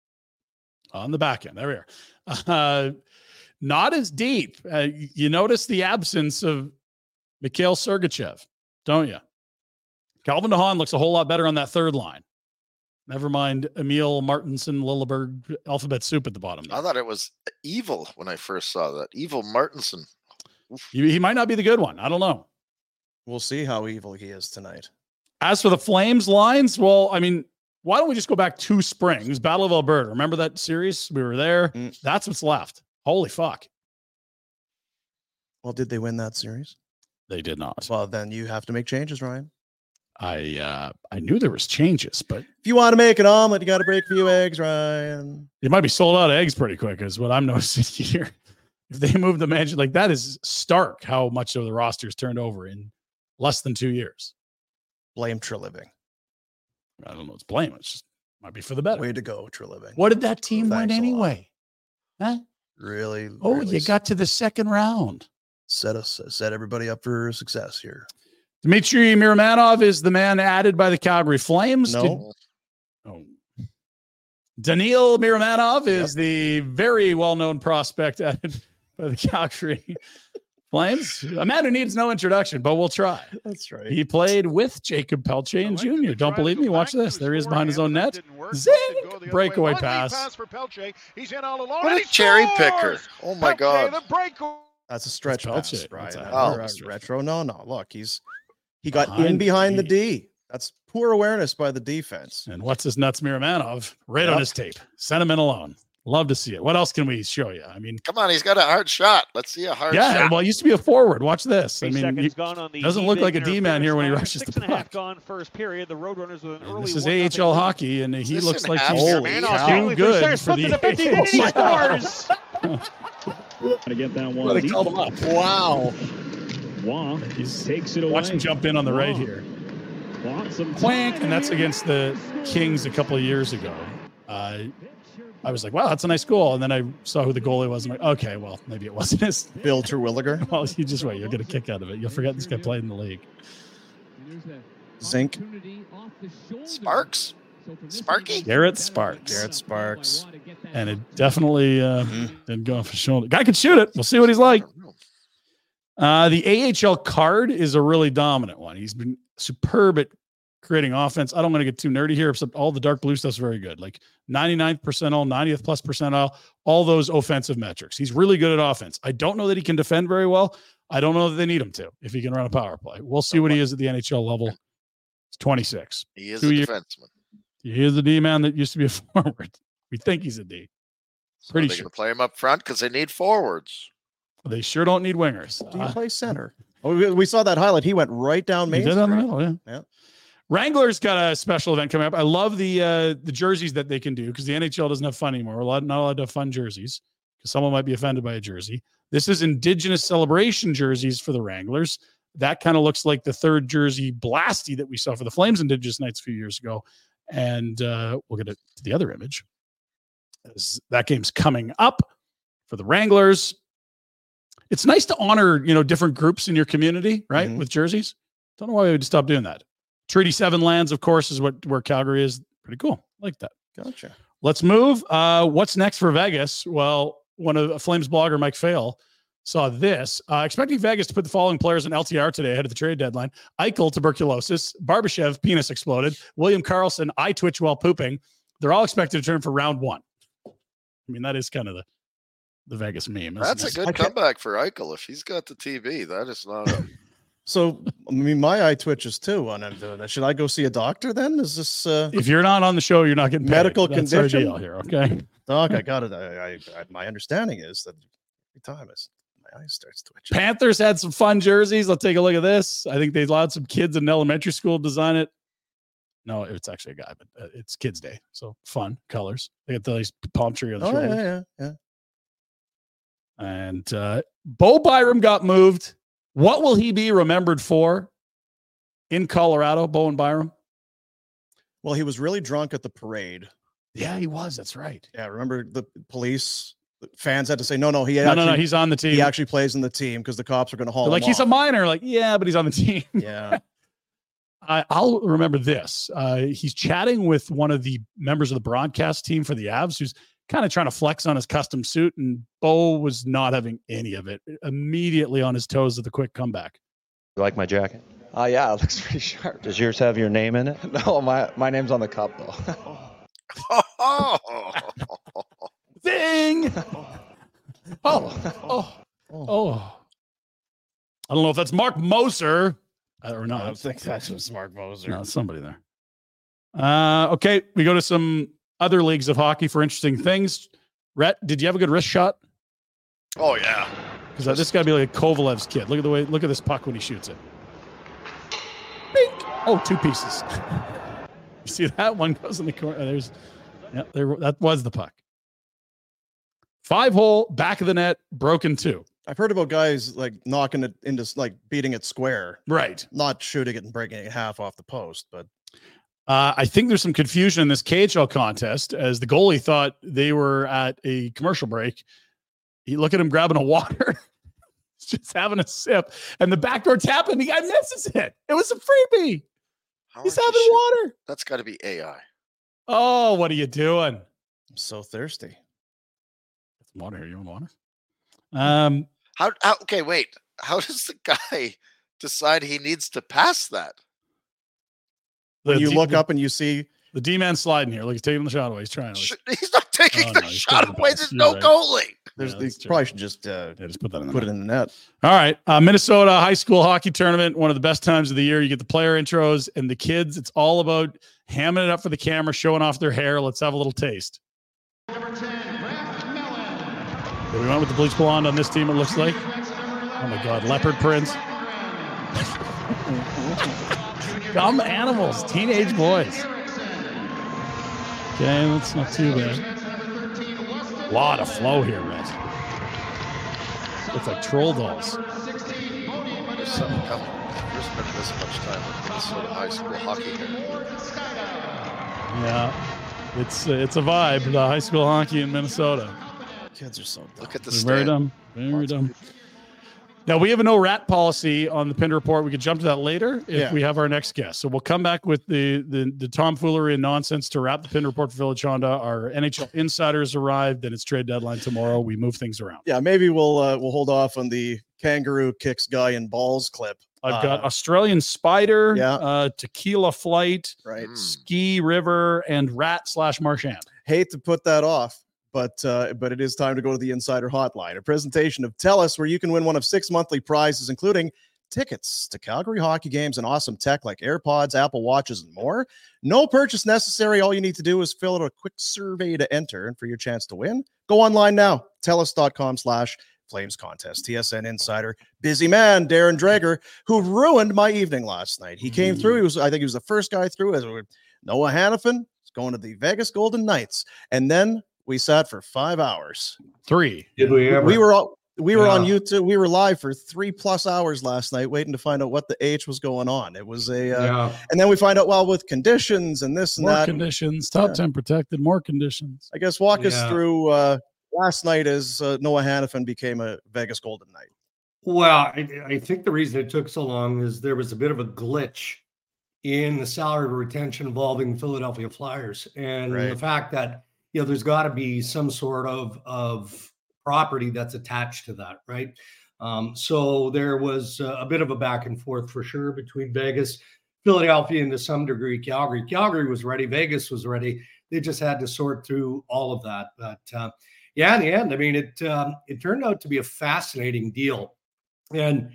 On the back end. There we are. Uh, not as deep. Uh, you notice the absence of Mikhail Sergachev, don't you? Calvin DeHaan looks a whole lot better on that third line. Never mind Emil Martinson, Lilleberg, alphabet soup at the bottom. I thought it was evil when I first saw that. Evil Martinson. He, he might not be the good one. I don't know. We'll see how evil he is tonight. As for the Flames lines, well, I mean, why don't we just go back two springs? Battle of Alberta. Remember that series? We were there. Mm. That's what's left. Holy fuck. Well, did they win that series? They did not. Well, then you have to make changes, Ryan. I uh, I knew there was changes, but If you want to make an omelet, you got to break a few eggs, Ryan. it might be sold out of eggs pretty quick, is what I'm noticing here. If they move the mansion, like that is stark how much of the roster's turned over in less than two years. Blame Treliving. I don't know. It's blame. It's just might be for the better. Way to go, Treliving. What did that team Thanks win a lot. anyway? Huh? Really? Oh, really you got to the second round. set us set everybody up for success here. Dmitry Miramanov is the man added by the Calgary Flames. No. Did- oh. Daniil Miramanov is the very well-known prospect added by the Calgary Flames. A man who needs no introduction, but we'll try. That's right. He played with Jacob Pelche Junior Don't believe me? Watch this. There he is behind his own net. Zing! Breakaway pass. What a cherry picker. Oh my God. That's a stretch That's pass, Pelche. Brian. That's a- Or Oh. a retro. No, no. Look, he's he got Behind in behind the the D. That's poor awareness by the defense. And what's his nuts Miramanov? Right on Yep. his tape. Send him in alone. Love to see it. What else can we show you? I mean, Come on, he's got a hard shot. Let's see a hard yeah, shot. well, he used to be a forward. Watch this. I Three mean, seconds you- gone on the doesn't look like a D-big D-man here when he interference rushes Six the and a half puck. gone first period. The Roadrunners with an And early this is one A H L nothing lead. hockey, and he This looks an like he's absolute too cow. Stanley good Fletcher for flipped the to the fifty, and he scores. To get that Well, one. they deep. called him up. Wow. Wah He's takes it away. Watch him jump in on the right Wah. here. Bought some Plank, time and that's against the Kings a couple of years ago. Uh, I was like, wow, that's a nice goal. And then I saw who the goalie was. I'm like, okay, well, maybe it wasn't his. Bill Terwilliger. Well, you just wait. You'll get a kick out of it. You'll forget this guy played in the league. Zinc. Sparks? Sparky? Garrett Sparks. Garrett Sparks. And it definitely uh, didn't go off his shoulder. Guy could shoot it. We'll see what he's like. Uh, the A H L card is a really dominant one. He's been superb at creating offense. I don't want to get too nerdy here, except all the dark blue stuff's very good. Like ninety-ninth percentile, ninetieth plus percentile, all those offensive metrics. He's really good at offense. I don't know that he can defend very well. I don't know that they need him to if he can run a power play. We'll see what he is at the N H L level. It's twenty-six. He is Two a years- defenseman. He is a D man that used to be a forward. We think he's a D. So Pretty they're sure. going to play him up front because they need forwards. They sure don't need wingers. Do you Uh, play center? Oh, we, we saw that highlight. He went right down He Main did on the Street. middle, yeah. Yeah. Wrangler's got a special event coming up. I love the uh, the jerseys that they can do because the N H L doesn't have fun anymore. We're allowed, not allowed to have fun jerseys because someone might be offended by a jersey. This is Indigenous celebration jerseys for the Wranglers. That kind of looks like the third jersey blasty that we saw for the Flames Indigenous Nights a few years ago. And uh, we'll get it to the other image. As that game's coming up for the Wranglers. It's nice to honor, you know, different groups in your community, right? Mhm. With jerseys. Don't know why we would stop doing that. Treaty seven lands, of course, is what where Calgary is. Pretty cool. Like that. Gotcha. Let's move. Uh, what's next for Vegas? Well, one of a Flames blogger, Mike Fail, saw this. Uh, expecting Vegas to put the following players in L T R today ahead of the trade deadline. Eichel, tuberculosis. Barbashev, penis exploded. William Karlsson, eye twitch while pooping. They're all expected to turn for round one. I mean, that is kind of the, the Vegas meme. isn't That's it? a good I can't- comeback for Eichel. If he's got the T B, that is not a So, I mean, my eye twitches too when I'm doing that. Should I go see a doctor then? Is this uh, If you're not on the show, you're not getting paid. medical That's our condition deal here, okay? Doc, I got it. I, I, I, my understanding is that every time it's, my eye starts twitching. Panthers had some fun jerseys. Let's take a look at this. I think they allowed some kids in elementary school to design it. No, it's actually a guy, but uh, it's Kids Day. So fun colors. They got the nice palm tree on the Oh, shoulders. yeah, yeah, yeah. And uh, Bo Byram got moved. What will he be remembered for in Colorado, Bo and Byram? Well, he was really drunk at the parade. Yeah, he was. That's right. Yeah, remember the police the fans had to say, no, no, he No, actually, no, no. He's on the team. he actually plays in the team because the cops are going to haul They're like, him he's a off. minor. Like, yeah, but he's on the team. Yeah. I, I'll remember this. Uh, he's chatting with one of the members of the broadcast team for the Avs who's kind of trying to flex on his custom suit, and Bo was not having any of it. Immediately on his toes at the quick comeback. You like my jacket? Oh, uh, yeah, it looks pretty sharp. Does yours have your name in it? No, my, my name's on the cup, though. Zing! Oh, oh, oh. I don't know if that's Mark Moser or not. I don't think that's just Mark Moser. No, it's somebody there. Uh, okay, we go to some other leagues of hockey for interesting things. Rhett, did you have a good wrist shot? Oh, yeah. Because uh, this got to be like Kovalev's kid. Look at the way, look at this puck when he shoots it. Bink! Oh, two pieces. You see that one goes in the corner. There's, yeah, there. That was the puck. Five hole, back of the net, broken two. I've heard about guys like knocking it into like beating it square, right? Not shooting it and breaking it half off the post, but uh, I think there's some confusion in this K H L contest as the goalie thought they were at a commercial break. You look at him grabbing a water, just having a sip, and the backdoor tap, and the guy misses it. It was a freebie. How He's are you having shit- water. That's got to be A I. Oh, what are you doing? I'm so thirsty. Water here. You want water? Um, How, how? Okay, wait. How does the guy decide he needs to pass that? When you D- look the, up and you see the D man sliding here, like he's taking the shot away. He's trying to. Like, he's not taking oh, the no, he's shot taking the away. pass. There's You're no right. goalie. There's Yeah, they that's true. probably should just uh, Yeah, just put that in the put net. it in the net. All right. Uh, Minnesota high school hockey tournament, one of the best times of the year. You get the player intros and the kids. It's all about hamming it up for the camera, showing off their hair. Let's have a little taste. Number ten, we went with the bleach blonde on this team, it looks like. Oh my God, leopard prints. Dumb animals, teenage boys. Okay, that's not too bad. A lot of flow here, Rhett. Looks like troll dolls. There's something coming. There's been this much time with Minnesota high school hockey here. Yeah, it's uh, it's a vibe. The high school hockey in Minnesota. Kids are so dumb. Look at the Very stand. dumb. Very dumb. Now, we have a no rat policy on the Pind Report. We could jump to that later if Yeah. we have our next guest. So we'll come back with the, the the tomfoolery and nonsense to wrap the Pind Report for Village Honda. Our N H L insiders arrived, and it's trade deadline tomorrow. We move things around. Yeah, maybe we'll uh, we'll hold off on the kangaroo kicks guy in balls clip. I've got Uh, Australian Spider, yeah. uh, Tequila Flight, right. Ski River, and Rat slash Marchand. Hate to put that off, but uh, but it is time to go to the Insider Hotline, a presentation of TELUS, where you can win one of six monthly prizes, including tickets to Calgary hockey games and awesome tech like AirPods, Apple Watches, and more. No purchase necessary. All you need to do is fill out a quick survey to enter, and for your chance to win, go online now. TELUS.com slash Flames contest. T S N insider, busy man, Darren Dreger, who ruined my evening last night. He came through. He was, I think he was the first guy through. As Noah Hannafin is going to the Vegas Golden Knights. And then we sat for five hours. Three. Did we ever? We were all, we were Yeah. on YouTube. We were live for three plus hours last night, waiting to find out what the H was going on. It was a, uh, Yeah. and then we find out, well, with conditions and this and More that. conditions, top Yeah. ten protected, more conditions. I guess walk us Yeah. through uh, last night as uh, Noah Hannafin became a Vegas Golden Knight. Well, I, I think the reason it took so long is there was a bit of a glitch in the salary retention involving the Philadelphia Flyers, and Right. the fact that you know there's got to be some sort of of property that's attached to that, right? Um, so there was uh, a bit of a back and forth for sure between Vegas, Philadelphia, and to some degree Calgary. Calgary was ready, Vegas was ready. They just had to sort through all of that, but uh, yeah, in the end, I mean, it um, it turned out to be a fascinating deal. And,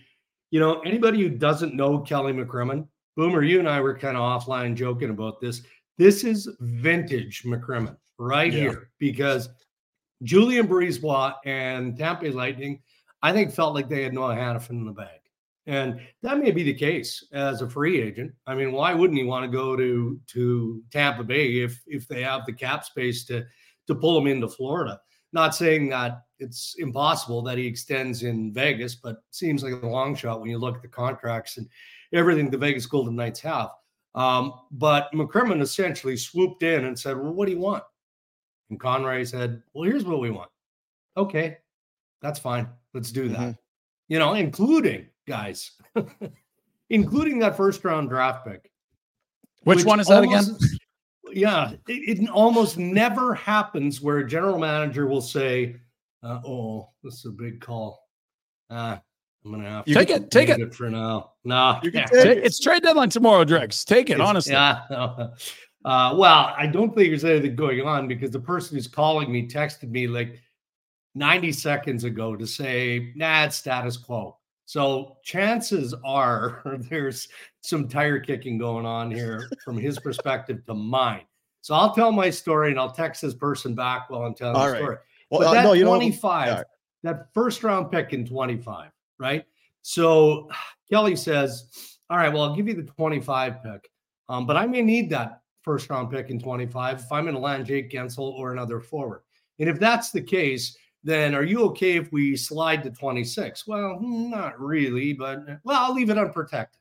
You know, anybody who doesn't know Kelly McCrimmon, Boomer, you and I were kind of offline joking about this. This is vintage McCrimmon right Yeah. here, because Julian Brisebois and Tampa Bay Lightning, I think, felt like they had Noah Hannafin in the bag. And that may be the case as a free agent. I mean, why wouldn't he want to go to, to Tampa Bay if, if they have the cap space to, to pull him into Florida? Not saying that it's impossible that he extends in Vegas, but seems like a long shot when you look at the contracts and everything the Vegas Golden Knights have. Um, but McCrimmon essentially swooped in and said, well, what do you want? And Conroy said, well, here's what we want. Okay, that's fine. Let's do that. Mm-hmm. You know, including, guys, including that first round draft pick. Which, one is that almost, again? Yeah, it, it almost never happens where a general manager will say, uh, oh, this is a big call. Uh, I'm going to have to take it. Take it. it for now. No, You can take it. It's trade deadline tomorrow, Drex. Take it, It's- honestly. Yeah. no. Uh, well, I don't think there's anything going on because the person who's calling me texted me like ninety seconds ago to say, nah, it's status quo. So chances are there's some tire kicking going on here from his perspective to mine. So I'll tell my story and I'll text this person back while I'm telling All the right. story. Well, but uh, that no, you know what? twenty-five, All right. that first round pick in twenty-five, right? So Kelly says, all right, well, I'll give you the twenty-five pick, um, but I may need that first round pick in twenty-five if I'm going to land Jake Gensel or another forward. And if that's the case, then are you okay if we slide to twenty-six? Well, not really, but well, I'll leave it unprotected.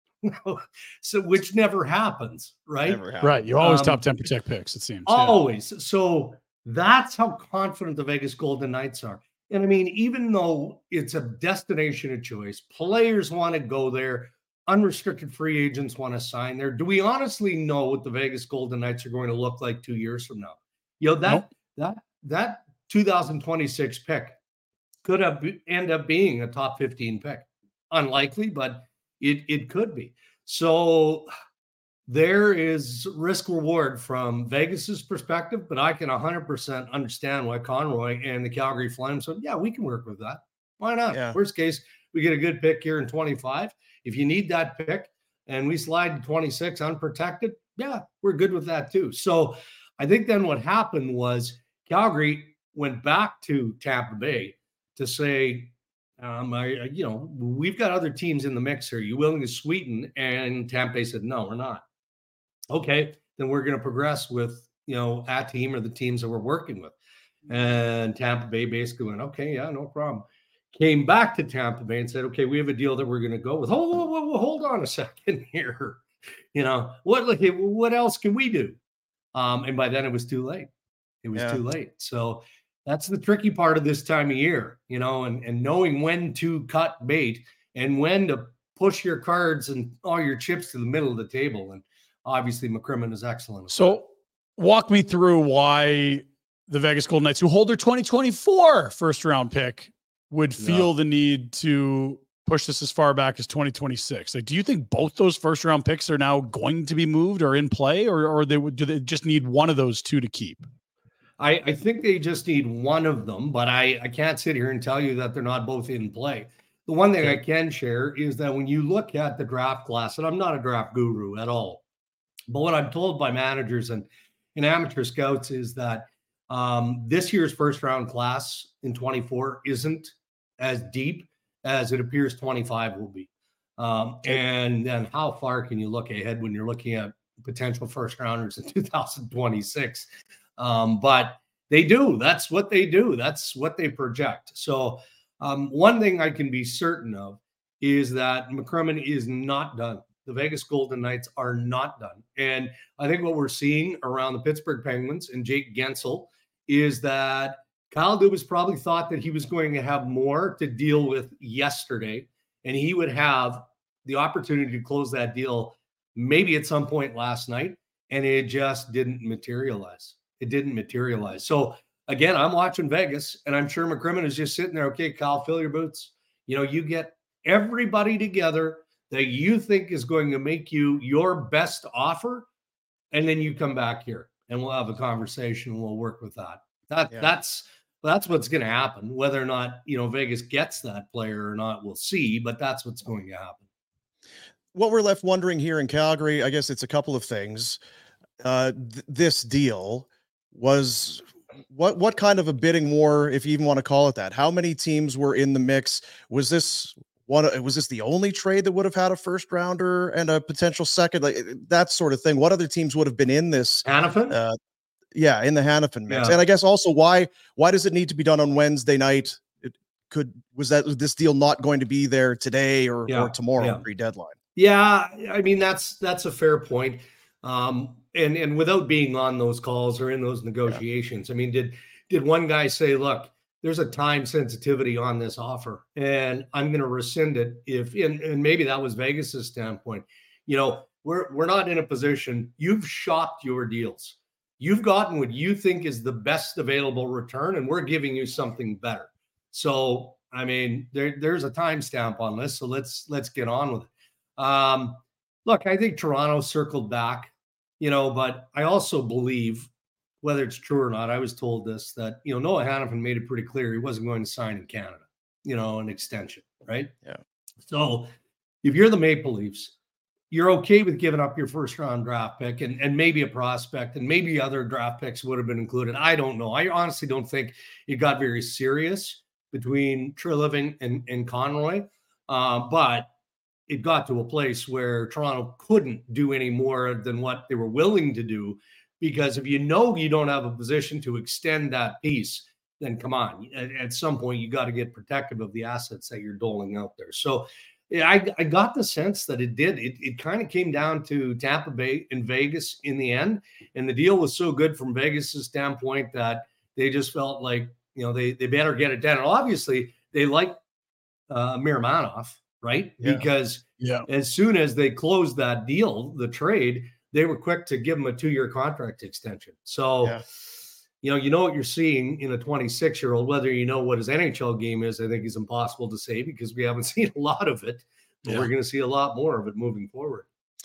So, which never happens, right? Never happened. Right. You always Um, top ten protect picks, it seems. Yeah. Always. So that's how confident the Vegas Golden Knights are. And I mean, even though it's a destination of choice, players want to go there, unrestricted free agents want to sign there. Do we honestly know what the Vegas Golden Knights are going to look like two years from now? You know, that Nope. that that two thousand twenty-six pick could have be- end up being a top fifteen pick. Unlikely, but it it could be. So there is risk reward from Vegas's perspective, but I can one hundred percent understand why Conroy and the Calgary Flames said, yeah, we can work with that. Why not? Yeah. Worst case, we get a good pick here in twenty-five. If you need that pick and we slide to twenty-six unprotected, yeah, we're good with that too. So I think then what happened was Calgary went back to Tampa Bay to say, um, I, I- you know, we've got other teams in the mix here. Are you willing to sweeten? And Tampa Bay said, no, we're not. Okay, then we're going to progress with, you know, a team or the teams that we're working with. And Tampa Bay basically went, okay, yeah, no problem. Came back to Tampa Bay and said, okay, we have a deal that we're going to go with. Hold, hold, hold, hold on a second here. You know, what, like, what else can we do? Um, and by then it was too late. It was Yeah. too late. So that's the tricky part of this time of year, you know, and, and knowing when to cut bait and when to push your cards and all your chips to the middle of the table. And obviously McCrimmon is excellent. at So walk me through why the Vegas Golden Knights, who hold their twenty twenty-four first round pick, would feel No. the need to push this as far back as twenty twenty-six. Like, do you think both those first round picks are now going to be moved or in play, or, or they would, do they just need one of those two to keep? I, I think they just need one of them, but I, I can't sit here and tell you that they're not both in play. The one thing I can share is that when you look at the draft class, and I'm not a draft guru at all, but what I'm told by managers and, and amateur scouts is that um, this year's first round class in twenty-four isn't as deep as it appears twenty-five will be. Um, and then how far can you look ahead when you're looking at potential first rounders in two thousand twenty-six? Um, but they do. That's what they do. That's what they project. So um, one thing I can be certain of is that McCrimmon is not done. The Vegas Golden Knights are not done. And I think what we're seeing around the Pittsburgh Penguins and Jake Gensel is that Kyle Dubas probably thought that he was going to have more to deal with yesterday, and he would have the opportunity to close that deal maybe at some point last night, and it just didn't materialize. It didn't materialize. So again, I'm watching Vegas, and I'm sure McCrimmon is just sitting there. Okay, Kyle, fill your boots. You know, you get everybody together that you think is going to make you your best offer, and then you come back here, and we'll have a conversation. And we'll work with that. That Yeah. that's Well, that's what's going to happen. Whether or not, you know, Vegas gets that player or not, we'll see, but that's what's going to happen. What we're left wondering here in Calgary, I guess it's a couple of things. Uh, th- this deal was what, what kind of a bidding war, if you even want to call it that? How many teams were in the mix? Was this one, was this the only trade that would have had a first rounder and a potential second, like that sort of thing? What other teams would have been in this? Hanifin? Uh, yeah, in the Hanifin mix. Yeah. And I guess also why, why does it need to be done on Wednesday night? It could, was that was this deal not going to be there today or, Yeah. or tomorrow Yeah. pre-deadline? Yeah, I mean, that's that's a fair point. Um, and and without being on those calls or in those negotiations, yeah. I mean, did did one guy say, look, there's a time sensitivity on this offer, and I'm going to rescind it if, and, and maybe that was Vegas's standpoint. You know, we're we're not in a position. You've shopped your deals. You've gotten what you think is the best available return, and we're giving you something better. So, I mean, there there's a timestamp on this. So let's let's get on with it. Um, look, I think Toronto circled back, you know, but I also believe, whether it's true or not, I was told this, that, you know, Noah Hanifin made it pretty clear he wasn't going to sign in Canada, you know, an extension, right? Yeah. So if you're the Maple Leafs, you're okay with giving up your first round draft pick and, and maybe a prospect and maybe other draft picks would have been included. I don't know. I honestly don't think it got very serious between Treliving and, and Conroy, uh, but it got to a place where Toronto couldn't do any more than what they were willing to do, because if you know you don't have a position to extend that piece, then come on, at, at some point you got to get protective of the assets that you're doling out there. So yeah, I, I got the sense that it did. It, it kind of came down to Tampa Bay and Vegas in the end, and the deal was so good from Vegas's standpoint that they just felt like, you know, they they better get it done. And obviously they like uh, Miromanov. Right. Yeah. Because yeah. as soon as they closed that deal, the trade, they were quick to give him a two-year contract extension. So, yeah. you know, you know what you're seeing in a twenty-six-year-old, whether you know what his N H L game is, I think is impossible to say because we haven't seen a lot of it, but Yeah. we're going to see a lot more of it moving forward.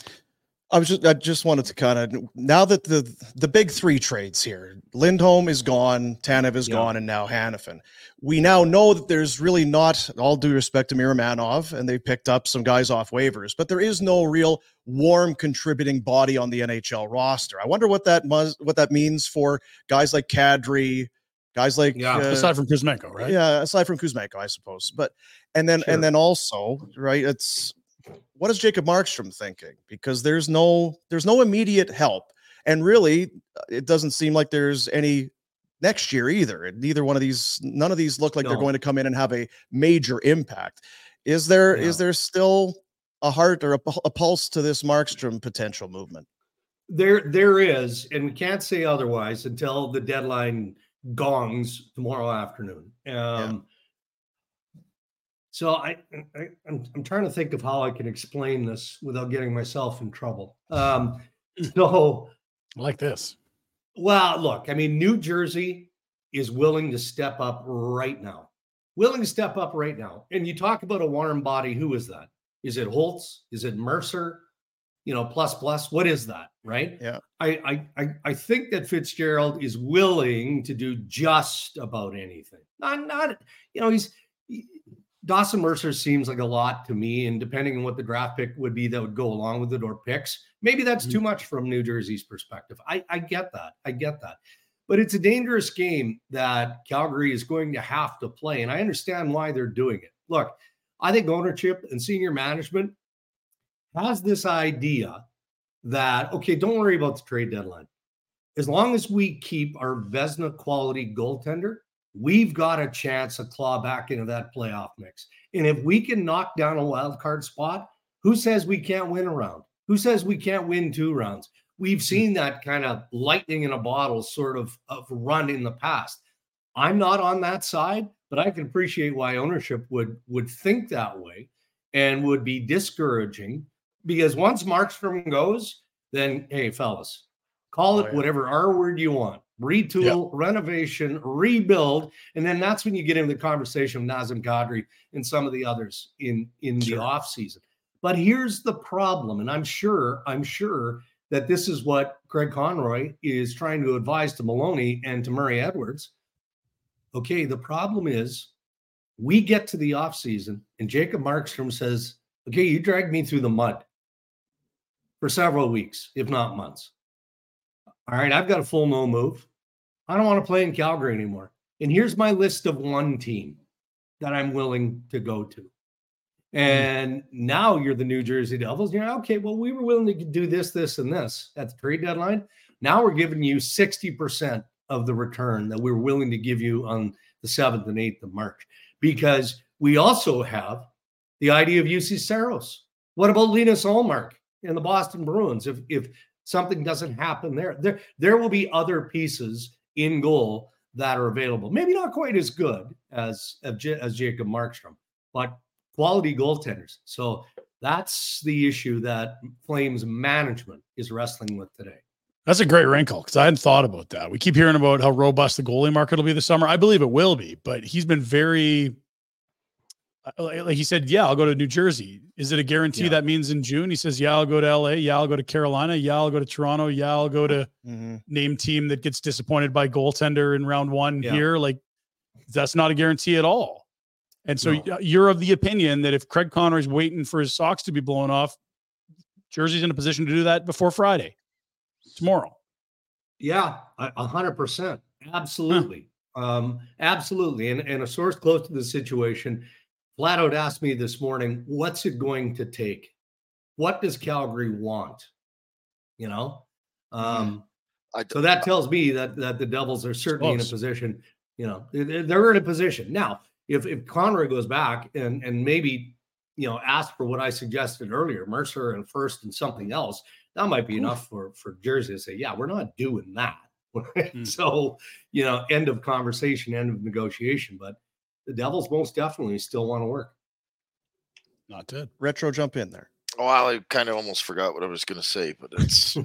I was just I just wanted to kind of, now that the the big three trades here, Lindholm is gone, Tanev is Yeah. gone, and now Hanifin. We now know that there's really not, all due respect to Miromanov, and they picked up some guys off waivers, but there is no real warm contributing body on the N H L roster. I wonder what that must, what that means for guys like Kadri, guys like Yeah. uh, Aside from Kuzmenko, right? yeah, aside from Kuzmenko, I suppose. But and then Sure. and then also, right, it's what is Jacob Markstrom thinking? Because there's no there's no immediate help. And really, it doesn't seem like there's any next year either. Neither one of these, none of these look like they're No. going to come in and have a major impact. Is there is Yeah. there still a heart or a, pu- a pulse to this Markstrom potential movement? There, there is, and we can't say otherwise until the deadline gongs tomorrow afternoon. Um, So I, I I'm, I'm trying to think of how I can explain this without getting myself in trouble. Um, so Like this. well, look, I mean, New Jersey is willing to step up right now. Willing to step up right now. And you talk about a warm body. Who is that? Is it Holtz? Is it Mercer? You know, plus plus. What is that? Right? Yeah. I I I, I think that Fitzgerald is willing to do just about anything. Not not you know he's. He, Dawson Mercer seems like a lot to me, and depending on what the draft pick would be that would go along with it or picks, maybe that's too much from New Jersey's perspective. I, I get that. I get that. But it's a dangerous game that Calgary is going to have to play, and I understand why they're doing it. Look, I think ownership and senior management has this idea that, okay, don't worry about the trade deadline. As long as we keep our Vezina quality goaltender, we've got a chance to claw back into that playoff mix. And if we can knock down a wild card spot, who says we can't win a round? Who says we can't win two rounds? We've seen that kind of lightning in a bottle sort of, of run in the past. I'm not on that side, but I can appreciate why ownership would, would think that way and would be discouraging, because once Markstrom goes, then, hey, fellas, call it Oh, yeah. whatever R word you want. Retool, renovation, rebuild, and then that's when you get into the conversation with Nazem Kadri and some of the others in in Sure. the offseason. But here's the problem, and I'm sure I'm sure that this is what Craig Conroy is trying to advise to Maloney and to Murray Edwards. Okay, the problem is we get to the offseason and Jacob Markstrom says, okay, you dragged me through the mud for several weeks, if not months. All right, I've got a full no move. I don't want to play in Calgary anymore. And here's my list of one team that I'm willing to go to. And mm-hmm. now you're the New Jersey Devils. You're like, okay, well, we were willing to do this, this, and this at the trade deadline. Now we're giving you sixty percent of the return that we were willing to give you on the seventh and eighth of March. Because we also have the idea of U C Saros. What about Linus Ullmark and the Boston Bruins? If if something doesn't happen there, there, there will be other pieces in goal that are available. Maybe not quite as good as, as, as Jacob Markstrom, but quality goaltenders. So that's the issue that Flames management is wrestling with today. That's a great wrinkle because I hadn't thought about that. We keep hearing about how robust the goalie market will be this summer. I believe it will be, but he's been very, like he said, yeah, I'll go to New Jersey. Is it a guarantee yeah. that means in June? He says, yeah, I'll go to L A. Yeah, I'll go to Carolina. Yeah, I'll go to Toronto. Yeah, I'll go to mm-hmm. name team that gets disappointed by goaltender in round one yeah. here. Like that's not a guarantee at all. And so no. you're of the opinion that if Craig Conroy's waiting for his socks to be blown off, Jersey's in a position to do that before Friday. Tomorrow. Yeah, a hundred percent. Absolutely. Huh. Um, absolutely. And, and a source close to the situation flat out asked me this morning, what's it going to take? What does Calgary want? You know? Um, I, so that tells me that, that the Devils are certainly in a position, you know, they're in a position. Now, if, if Conroy goes back and, and maybe, you know, ask for what I suggested earlier, Mercer and first and something else, that might be Ooh. enough for, for Jersey to say, yeah, we're not doing that. mm. So, you know, end of conversation, end of negotiation. But the Devils most definitely still want to work. Not good. Retro, jump in there. Oh, I kind of almost forgot what I was going to say, but it's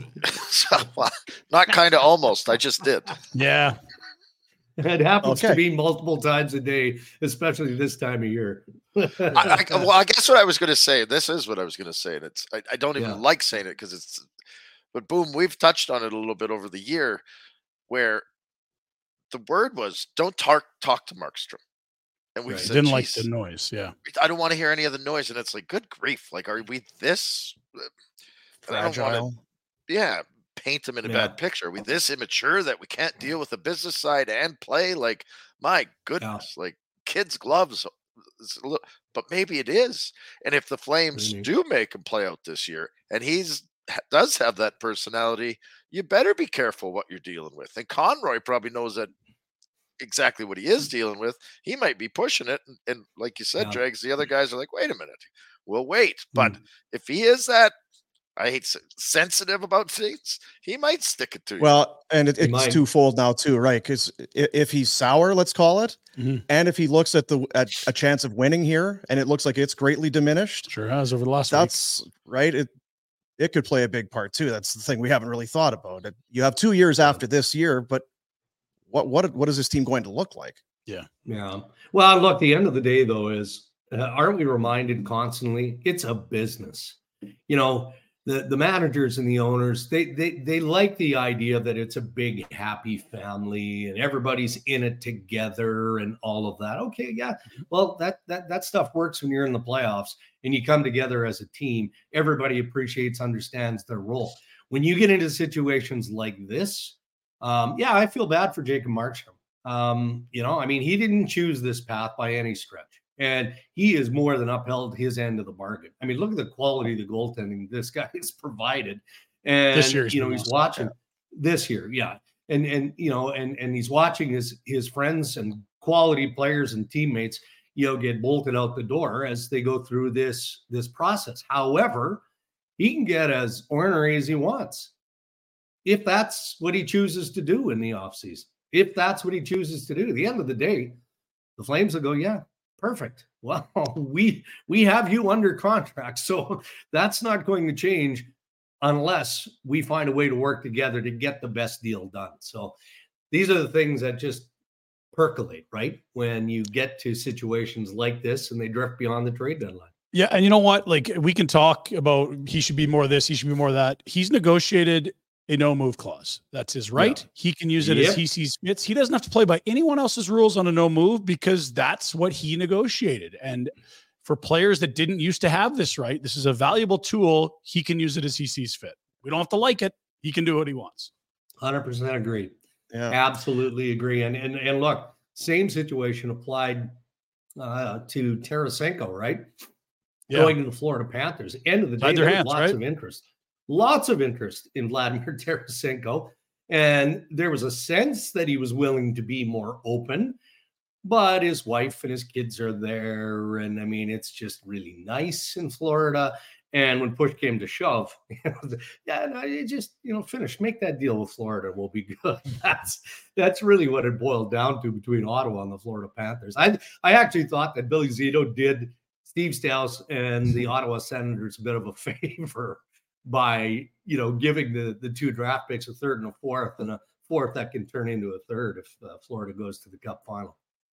not kind of almost. I just did. Yeah. It happens okay. to be multiple times a day, especially this time of year. I, I, well, I guess what I was going to say, this is what I was going to say. And it's, I, I don't even yeah. like saying it because it's, but boom, we've touched on it a little bit over the year where the word was, don't talk, talk to Markstrom. And we right. said, didn't like the noise. Yeah. I don't want to hear any of the noise. And it's like, good grief. Like, are we this fragile? I don't wanna, yeah. paint them in a yeah. bad picture. Are we this immature that we can't deal with the business side and play? Like, my goodness, yeah. like kids' gloves. But maybe it is. And if the Flames mm-hmm. do make him play out this year, and he's does have that personality, you better be careful what you're dealing with. And Conroy probably knows that exactly what he is dealing with. He might be pushing it, and, and like you said, yeah. Dregs, the other guys are like, wait a minute, we'll wait. But mm. if he is that, I hate sensitive about things, he might stick it to you. Well, and it, it's might. twofold now too, right? Because if he's sour, let's call it, mm-hmm. and if he looks at the at a chance of winning here, and it looks like it's greatly diminished, sure has over the last. That's week. right. It it could play a big part too. That's the thing we haven't really thought about. It. You have two years after this year, but what what what is this team going to look like? Yeah, yeah. Well, look, the end of the day though is, uh, aren't we reminded constantly? It's a business, you know. The, the managers and the owners, they, they they like the idea that it's a big, happy family and everybody's in it together and all of that. Okay, yeah. Well, that that that stuff works when you're in the playoffs and you come together as a team. Everybody appreciates, understands their role. When you get into situations like this, um, yeah, I feel bad for Jacob Markstrom. Um, you know, I mean, he didn't choose this path by any stretch. And he has more than upheld his end of the bargain. I mean, look at the quality of the goaltending this guy has provided. And, this year's you know, he's watching this year. Yeah. And, and, you know, and, and he's watching his, his friends and quality players and teammates, you know, get bolted out the door as they go through this, this process. However, he can get as ornery as he wants if that's what he chooses to do in the offseason. If that's what he chooses to do, at the end of the day, the Flames will go, yeah, perfect. Well, we we have you under contract, so that's not going to change unless we find a way to work together to get the best deal done. So these are the things that just percolate, right? When you get to situations like this and they drift beyond the trade deadline. Yeah, and you know what? Like, we can talk about he should be more of this, he should be more of that. He's negotiated a no move clause. That's his right. Yeah. He can use it yep. as he sees fit. He doesn't have to play by anyone else's rules on a no move because that's what he negotiated. And for players that didn't used to have this right, this is a valuable tool. He can use it as he sees fit. We don't have to like it. He can do what he wants. one hundred percent agree. Yeah. Absolutely agree. And, and, and look, same situation applied uh, to Tarasenko, right? Yeah. Going to the Florida Panthers. End of the day, there's hands, lots right? of interest. Lots of interest in Vladimir Tarasenko. And there was a sense that he was willing to be more open, but his wife and his kids are there. And I mean, it's just really nice in Florida. And when push came to shove, you know, yeah, no, you just, you know, finish, make that deal with Florida. We'll be good. That's, that's really what it boiled down to between Ottawa and the Florida Panthers. I, I actually thought that Billy Zito did Steve Staios and the Ottawa Senators a bit of a favor by, you know, giving the, the two draft picks, a third and a fourth, and a fourth that can turn into a third if uh, Florida goes to the Cup final.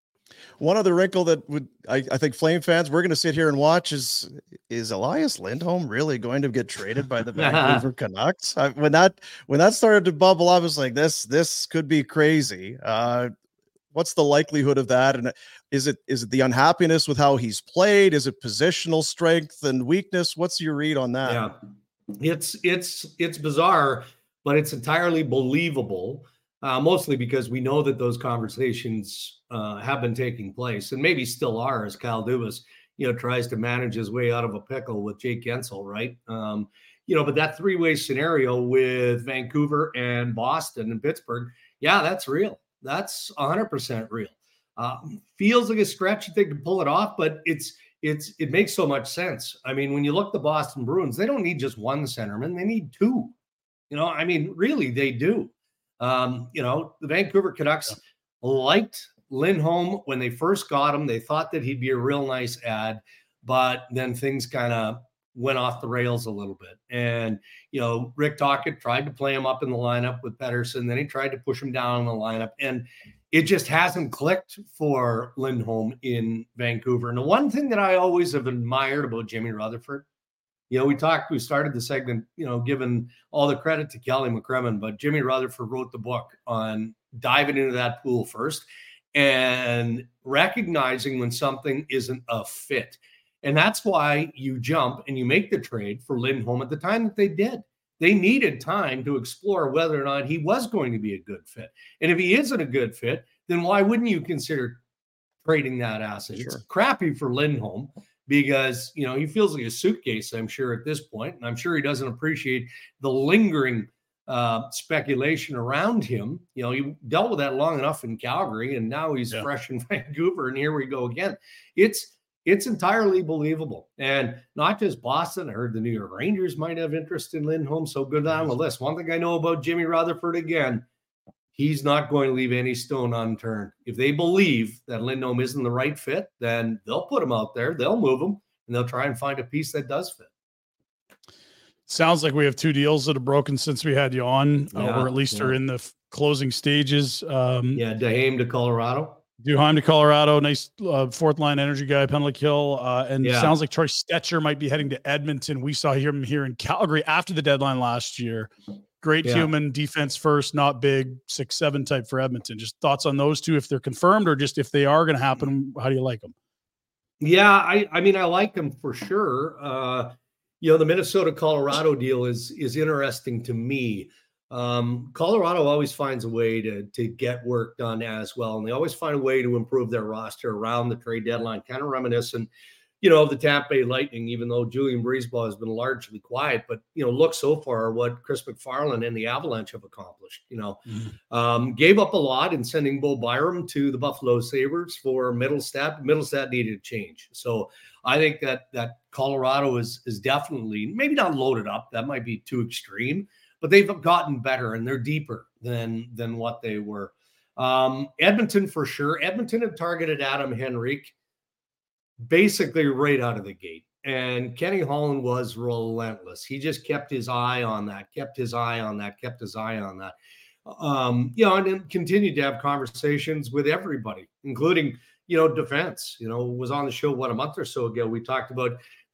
One other wrinkle that would, I, I think Flame fans, we're going to sit here and watch is, is Elias Lindholm really going to get traded by the Vancouver Canucks? I, when that, when that started to bubble, I was like, this, this could be crazy. Uh, what's the likelihood of that? And is it, is it the unhappiness with how he's played? Is it positional strength and weakness? What's your read on that? Yeah, it's, it's, it's bizarre, but it's entirely believable. Uh, mostly because we know that those conversations uh, have been taking place and maybe still are, as Kyle Dubas, you know, tries to manage his way out of a pickle with Jake Gensel, right? Um, you know, but that three-way scenario with Vancouver and Boston and Pittsburgh, yeah, that's real. That's one hundred percent real. Uh, feels like a stretch if they can pull it off, but it's it's it makes so much sense. I mean, when you look at the Boston Bruins, they don't need just one centerman; they need two. You know, I mean, really, they do. Um, you know, the Vancouver Canucks yeah. liked Lindholm when they first got him. They thought that he'd be a real nice ad, but then things kind of went off the rails a little bit. And, you know, Rick Tocchet tried to play him up in the lineup with Pettersson. Then he tried to push him down in the lineup. And it just hasn't clicked for Lindholm in Vancouver. And the one thing that I always have admired about Jimmy Rutherford, you know, we talked, we started the segment, you know, giving all the credit to Kelly McCrimmon, but Jimmy Rutherford wrote the book on diving into that pool first and recognizing when something isn't a fit. And that's why you jump and you make the trade for Lindholm at the time that they did. They needed time to explore whether or not he was going to be a good fit. And if he isn't a good fit, then why wouldn't you consider trading that asset? Sure. It's crappy for Lindholm, because, you know, he feels like a suitcase, I'm sure, at this point. And I'm sure he doesn't appreciate the lingering uh, speculation around him. You know, he dealt with that long enough in Calgary, and now he's yeah. fresh in Vancouver, and here we go again. It's it's entirely believable. And not just Boston. I heard the New York Rangers might have interest in Lindholm, so go down the list. One thing I know about Jimmy Rutherford, again, he's not going to leave any stone unturned. If they believe that Lindholm isn't the right fit, then they'll put him out there, they'll move him, and they'll try and find a piece that does fit. Sounds like we have two deals that have broken since we had you on, yeah, uh, or at least yeah. are in the f- closing stages. Um, yeah, Duhaime to Colorado. Duhaime to Colorado, nice uh, fourth line energy guy, Penlick Hill. Uh, and yeah. sounds like Troy Stetcher might be heading to Edmonton. We saw him here in Calgary after the deadline last year. Great yeah. human, defense first, not big, six, seven type for Edmonton. Just thoughts on those two, if they're confirmed, or just if they are going to happen, how do you like them? Yeah, I, I mean, I like them for sure. Uh, you know, the Minnesota-Colorado deal is is interesting to me. Um, Colorado always finds a way to, to get work done as well, and they always find a way to improve their roster around the trade deadline, kind of reminiscent, you know, of the Tampa Bay Lightning, even though Julian Breezeball has been largely quiet. But, you know, look so far what Chris McFarland and the Avalanche have accomplished. You know, mm-hmm. um, gave up a lot in sending Bo Byram to the Buffalo Sabres for Middlestat. Middlestat needed a change. So I think that that Colorado is is definitely, maybe not loaded up. That might be too extreme, but they've gotten better and they're deeper than than what they were. Um, Edmonton for sure. Edmonton had targeted Adam Henrique basically right out of the gate. And Kenny Holland was relentless. He just kept his eye on that, kept his eye on that, kept his eye on that. Um, you know, and then continued to have conversations with everybody, including, you know, defense. You know, was on the show, what, a month or so ago. We talked about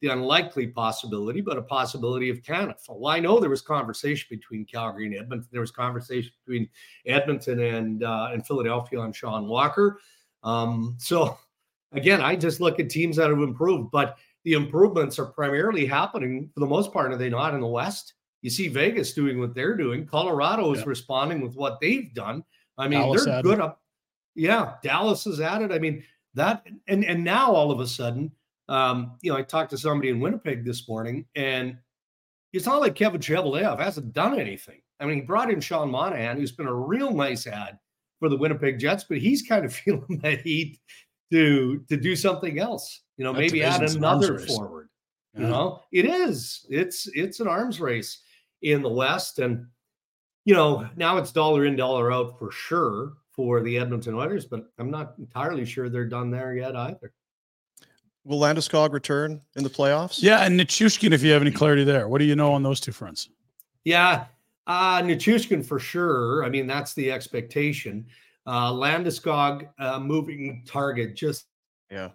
the unlikely possibility, but a possibility of Canada. Well, I know there was conversation between Calgary and Edmonton. There was conversation between Edmonton and uh, and Philadelphia on Sean Walker. Um, so again, I just look at teams that have improved, but the improvements are primarily happening for the most part, are they not, in the West? You see Vegas doing what they're doing. Colorado is yeah. responding with what they've done. I mean, Dallas they're good up. Yeah, Dallas is at it. I mean, that and and now all of a sudden, um, you know, I talked to somebody in Winnipeg this morning, and it's not like Kevin Cheveldayoff hasn't done anything. I mean, he brought in Sean Monahan, who's been a real nice ad for the Winnipeg Jets, but he's kind of feeling that he to to do something else. You know, that maybe add another forward. Yeah. You know, it is. It's it's an arms race in the West, and you know, now it's dollar in, dollar out for sure for the Edmonton Oilers, but I'm not entirely sure they're done there yet either. Will Landeskog return in the playoffs? Yeah, and Nichushkin, if you have any clarity there. What do you know on those two fronts? Yeah, uh, Nichushkin for sure. I mean, that's the expectation. Uh, Landeskog, uh, moving target, just yeah.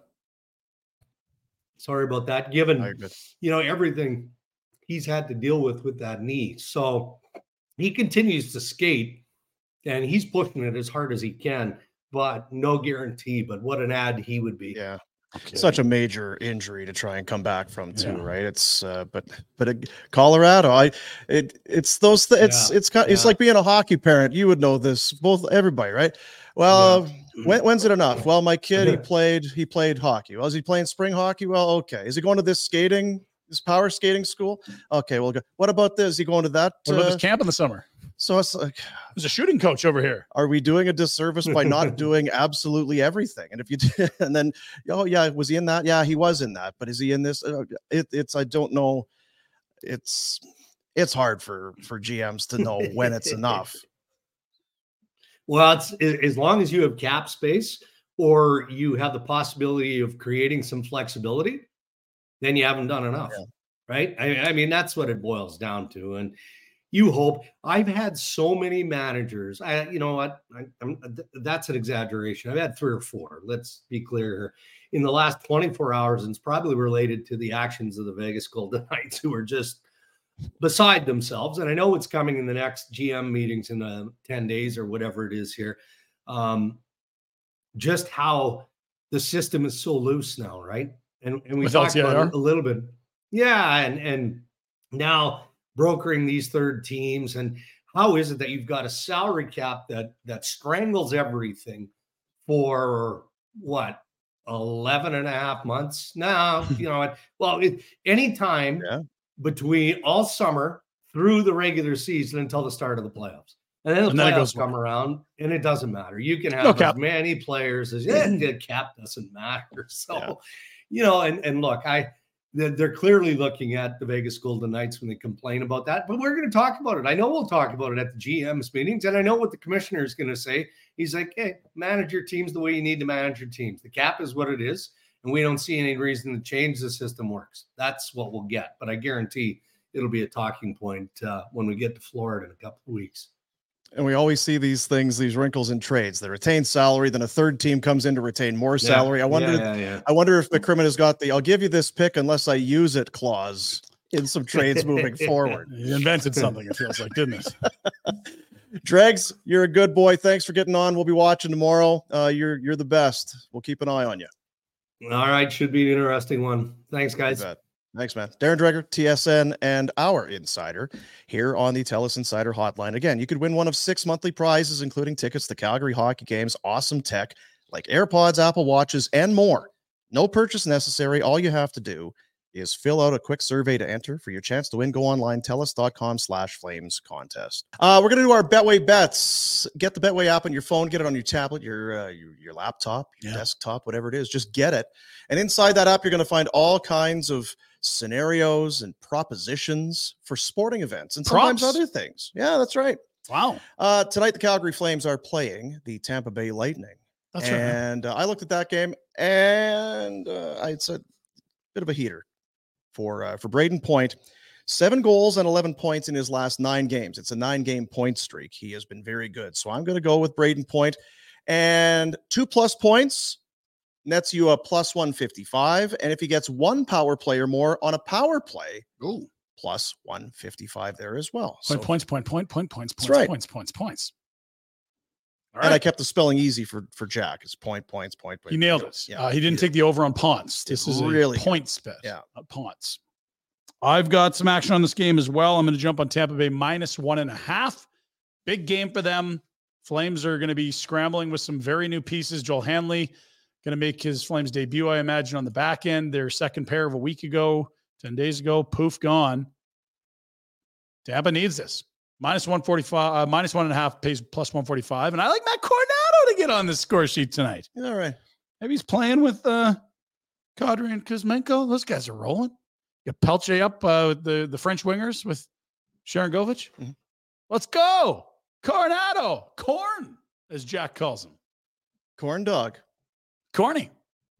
Sorry about that. Given you know everything he's had to deal with with that knee, so he continues to skate, and he's pushing it as hard as he can. But no guarantee. But what an ad he would be. Yeah. Okay. Such a major injury to try and come back from too, yeah. right? It's uh, but but uh, Colorado, I it it's those th- it's yeah. it's it's, it's yeah. like being a hockey parent. You would know this, both everybody, right? Well, yeah. uh, when, when's it enough? Well, my kid he played he played hockey. Well, is he playing spring hockey? Well, okay. Is he going to this skating this power skating school? Okay, well, what about this? Is he going to that? What about uh, this camp in the summer? So it's like, there's a shooting coach over here. Are we doing a disservice by not doing absolutely everything? And if you did, and then, oh yeah, was he in that? Yeah, he was in that. But is he in this? Uh, it, it's I don't know. It's it's hard for for G Ms to know when it's enough. Well, it's as long as you have cap space or you have the possibility of creating some flexibility, then you haven't done enough, yeah. right? I, I mean, that's what it boils down to, and. You hope. I've had so many managers. I, you know what? I, I'm, that's an exaggeration. I've had three or four. Let's be clear here. In the last twenty-four hours, and it's probably related to the actions of the Vegas Golden Knights, who are just beside themselves. And I know what's coming in the next G M meetings in uh, ten days or whatever it is here. Um, just how the system is so loose now, right? And and we With talked L T I R? About it a little bit. Yeah, and and now. Brokering these third teams, and how is it that you've got a salary cap that that strangles everything for what eleven and a half months now? You know, well, it, anytime yeah. between all summer through the regular season until the start of the playoffs, and then the and playoffs then come well. around, and it doesn't matter. You can have no as many players as yeah, the cap doesn't matter. So, yeah. you know, and and look, I. They're clearly looking at the Vegas Golden Knights when they complain about that, but we're going to talk about it. I know we'll talk about it at the G M's meetings, and I know what the commissioner is going to say. He's like, hey, manage your teams the way you need to manage your teams. The cap is what it is, and we don't see any reason to change the system works. That's what we'll get, but I guarantee it'll be a talking point uh, when we get to Florida in a couple of weeks. And we always see these things, these wrinkles in trades. They retain salary, then a third team comes in to retain more salary. Yeah, I wonder, yeah, yeah, yeah. I wonder if McCrimmon has got the "I'll give you this pick unless I use it" clause in some trades moving forward. He invented something. It feels like, didn't it? Dregs, you're a good boy. Thanks for getting on. We'll be watching tomorrow. Uh, you're you're the best. We'll keep an eye on you. All right, should be an interesting one. Thanks, guys. Thanks, man. Darren Dreger, T S N, and our insider here on the TELUS Insider Hotline. Again, you could win one of six monthly prizes, including tickets to Calgary hockey games, awesome tech like AirPods, Apple Watches, and more. No purchase necessary. All you have to do is fill out a quick survey to enter for your chance to win. Go online, telus.com slash flames contest. Uh, we're going to do our Betway bets. Get the Betway app on your phone. Get it on your tablet, your, uh, your, your laptop, your yeah. desktop, whatever it is. Just get it. And inside that app, you're going to find all kinds of scenarios and propositions for sporting events and sometimes Props. other things. Yeah, that's right. Wow. Uh, tonight, the Calgary Flames are playing the Tampa Bay Lightning. That's and, right. And uh, I looked at that game, and uh, I'd said a bit of a heater for uh, for Braden Point. Seven goals and eleven points in his last nine games. It's a nine-game point streak. He has been very good. So I'm going to go with Braden Point. And two plus points, nets you a plus one fifty-five. And if he gets one power play or more on a power play, Ooh. plus one fifty-five there as well. Point, So, points, point, point, point, points, That's points, right. points, points, points. All and right. I kept the spelling easy for, for Jack. It's point, points, point, point. He nailed it. Yeah, Uh, he didn't take the over on Ponce. This is really a good. points bet. Yeah. Uh, Ponce. I've got some action on this game as well. I'm going to jump on Tampa Bay minus one and a half. Big game for them. Flames are going to be scrambling with some very new pieces. Joel Hanley going to make his Flames debut, I imagine, on the back end. Their second pair of a week ago, ten days ago, poof, gone. Tampa needs this. Minus one forty-five, uh, minus one and a half pays plus one forty-five. And I like Matt Coronado to get on the score sheet tonight. All right. Maybe he's playing with uh, Kadri and Kuzmenko. Those guys are rolling. You got Pelche up uh, with the, the French wingers with Sharon Govich. Mm-hmm. Let's go. Coronado. Corn, as Jack calls him. Corn dog. Corny.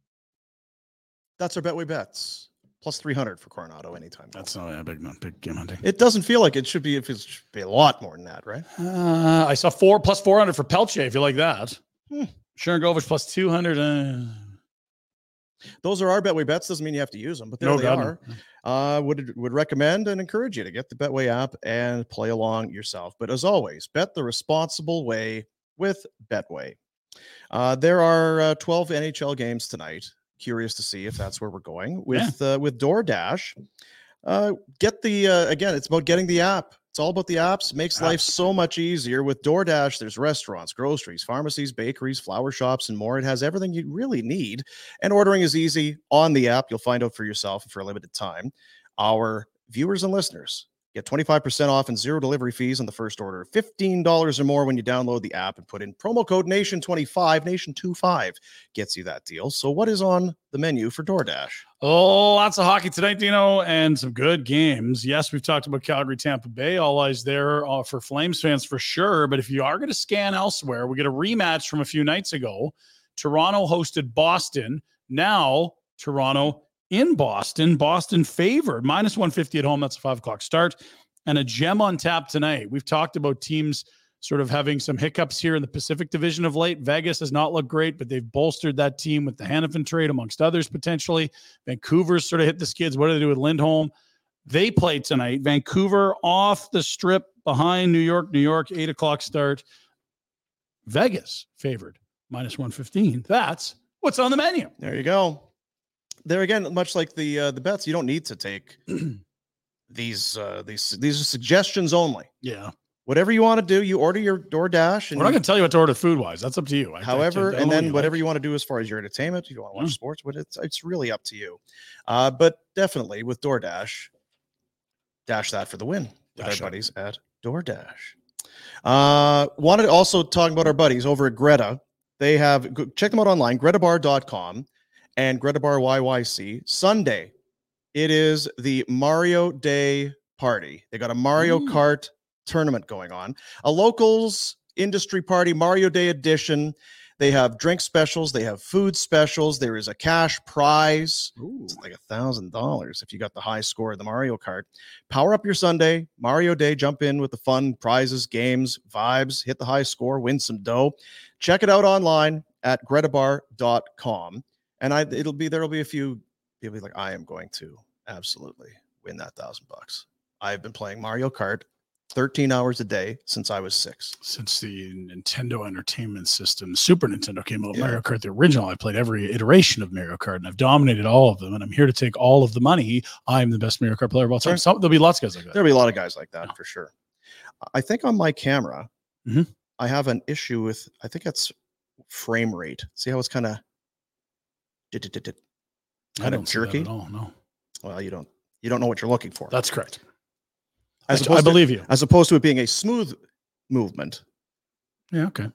That's our Betway bets. Plus three hundred for Coronado anytime. That's not a big, not big game hunting. It doesn't feel like it should be if it should be a lot more than that, right? Uh, I saw four plus four hundred for Pelche, if you like that. Hmm. Sharon Govich plus two hundred. Uh, Those are our Betway bets. Doesn't mean you have to use them, but there No, they God, are. Uh, would would recommend and encourage you to get the Betway app and play along yourself. But as always, bet the responsible way with Betway. Uh, there are uh, twelve N H L games tonight. Curious to see if that's where we're going with yeah. uh, with DoorDash. Uh, get the uh, again, it's about getting the app. It's all about the apps. It makes life so much easier. With DoorDash, there's restaurants, groceries, pharmacies, bakeries, flower shops, and more. It has everything you really need. And ordering is easy on the app. You'll find out for yourself for a limited time. Our viewers and listeners get twenty-five percent off and zero delivery fees on the first order. fifteen dollars or more when you download the app and put in promo code nation twenty-five. Nation twenty-five gets you that deal. So what is on the menu for DoorDash? Oh, lots of hockey tonight, Dino, and some good games. Yes, we've talked about Calgary, Tampa Bay. All eyes there uh, for Flames fans for sure. But if you are going to scan elsewhere, we get a rematch from a few nights ago. Toronto hosted Boston. Now Toronto in Boston. Boston favored minus one fifty at home. That's a five o'clock start. And a gem on tap tonight. We've talked about teams sort of having some hiccups here in the Pacific Division of late. Vegas has not looked great, but they've bolstered that team with the Hanifin trade, amongst others potentially. Vancouver's sort of hit the skids. What do they do with Lindholm? They play tonight. Vancouver off the strip behind New York. New York, eight o'clock start. Vegas favored minus one fifteen. That's what's on the menu. There you go. There again, much like the uh, the bets, you don't need to take these uh, these these are suggestions only. Yeah. Whatever you want to do, you order your DoorDash. And We're not going to tell you what to order food wise. That's up to you. I however, think, and then you whatever like. you want to do as far as your entertainment, if you want to watch Yeah. sports, but it's it's really up to you. Uh, but definitely with DoorDash, dash that for the win with Dash our up. buddies at DoorDash. Uh, wanted to also talk about our buddies over at Greta. They have go- check them out online, greta bar dot com and Greta Bar Y Y C. Sunday, it is the Mario Day party. They got a Mario Mm. Kart tournament going on, a locals industry party, Mario Day edition. They have drink specials, they have food specials. There is a cash prize. Ooh. It's like a thousand dollars if you got the high score of the Mario Kart. Power up your Sunday, Mario Day. Jump in with the fun prizes, games, vibes. Hit the high score, win some dough. Check it out online at greta bar dot com, and I it'll be there'll be a few people be like, I am going to absolutely win that thousand bucks. I've been playing Mario Kart thirteen hours a day since I was six. Since the Nintendo Entertainment System, Super Nintendo came out, Yeah. Mario Kart, the original, I played every iteration of Mario Kart, and I've dominated all of them, and I'm here to take all of the money. I'm the best Mario Kart player of all time. Sure. So, there'll be lots of guys like that. There'll be a lot of guys like that for sure. I think on my camera, Mhm. I have an issue with, I think that's frame rate. See how it's kind of I kind don't of see that jerky? at all, no. Well, you don't you don't know what you're looking for. That's correct. As I- opposed I to- believe you. As opposed to it being a smooth movement, Yeah, okay.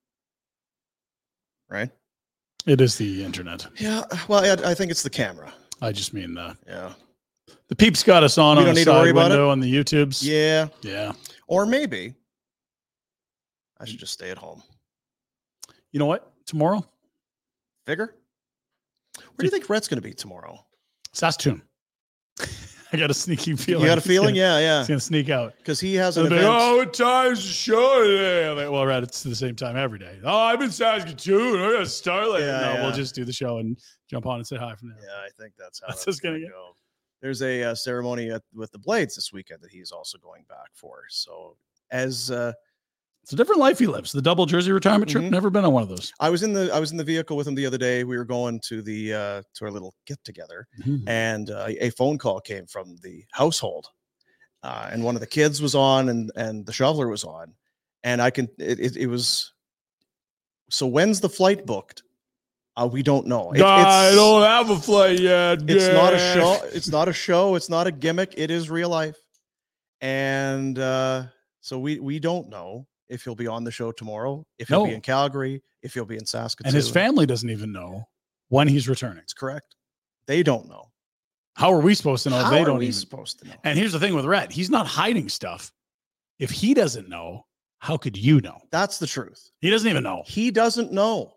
right? It is the internet. Yeah. Well, I, I think it's the camera. I just mean uh, Yeah. the peeps got us on We on don't the need to side worry about window it? on the YouTubes. Yeah. Yeah. Or maybe I should just stay at home. You know what? Tomorrow, Figure? Where do you think Rhett's going to be tomorrow? Saskatoon. I got a sneaky feeling. You got a feeling? He's gonna, yeah, yeah. He's going to sneak out. Because he has an They'll be, event. oh, what time's the show today? I'm like, well, right, it's the same time every day. Oh, I'm in Saskatoon. I got to start later. Yeah, no, yeah. we'll just do the show and jump on and say hi from there. Yeah, I think that's how That's that's just gonna going to go. go. There's a uh, ceremony at, with the Blades this weekend that he's also going back for. So as uh, It's a different life he lives. The double jersey retirement trip. Mhm. Never been on one of those. I was in the I was in the vehicle with him the other day. We were going to the uh, to our little get together, Mhm. and uh, a phone call came from the household, uh, and one of the kids was on, and and the shoveler was on, and I can it it, it was. So when's the flight booked? Uh, we don't know. It- I don't have a flight yet. It's not a Dad. show. It's not a show. It's not a gimmick. It is real life, and uh, so we we don't know if he'll be on the show tomorrow, if he'll be No. in Calgary, if he'll be in Saskatoon. And his family doesn't even know when he's returning. It's correct. They don't know. How are we supposed to know? if How they are don't we even. supposed to know? And here's the thing with Rhett. He's not hiding stuff. If he doesn't know, how could you know? That's the truth. He doesn't even know. He doesn't know.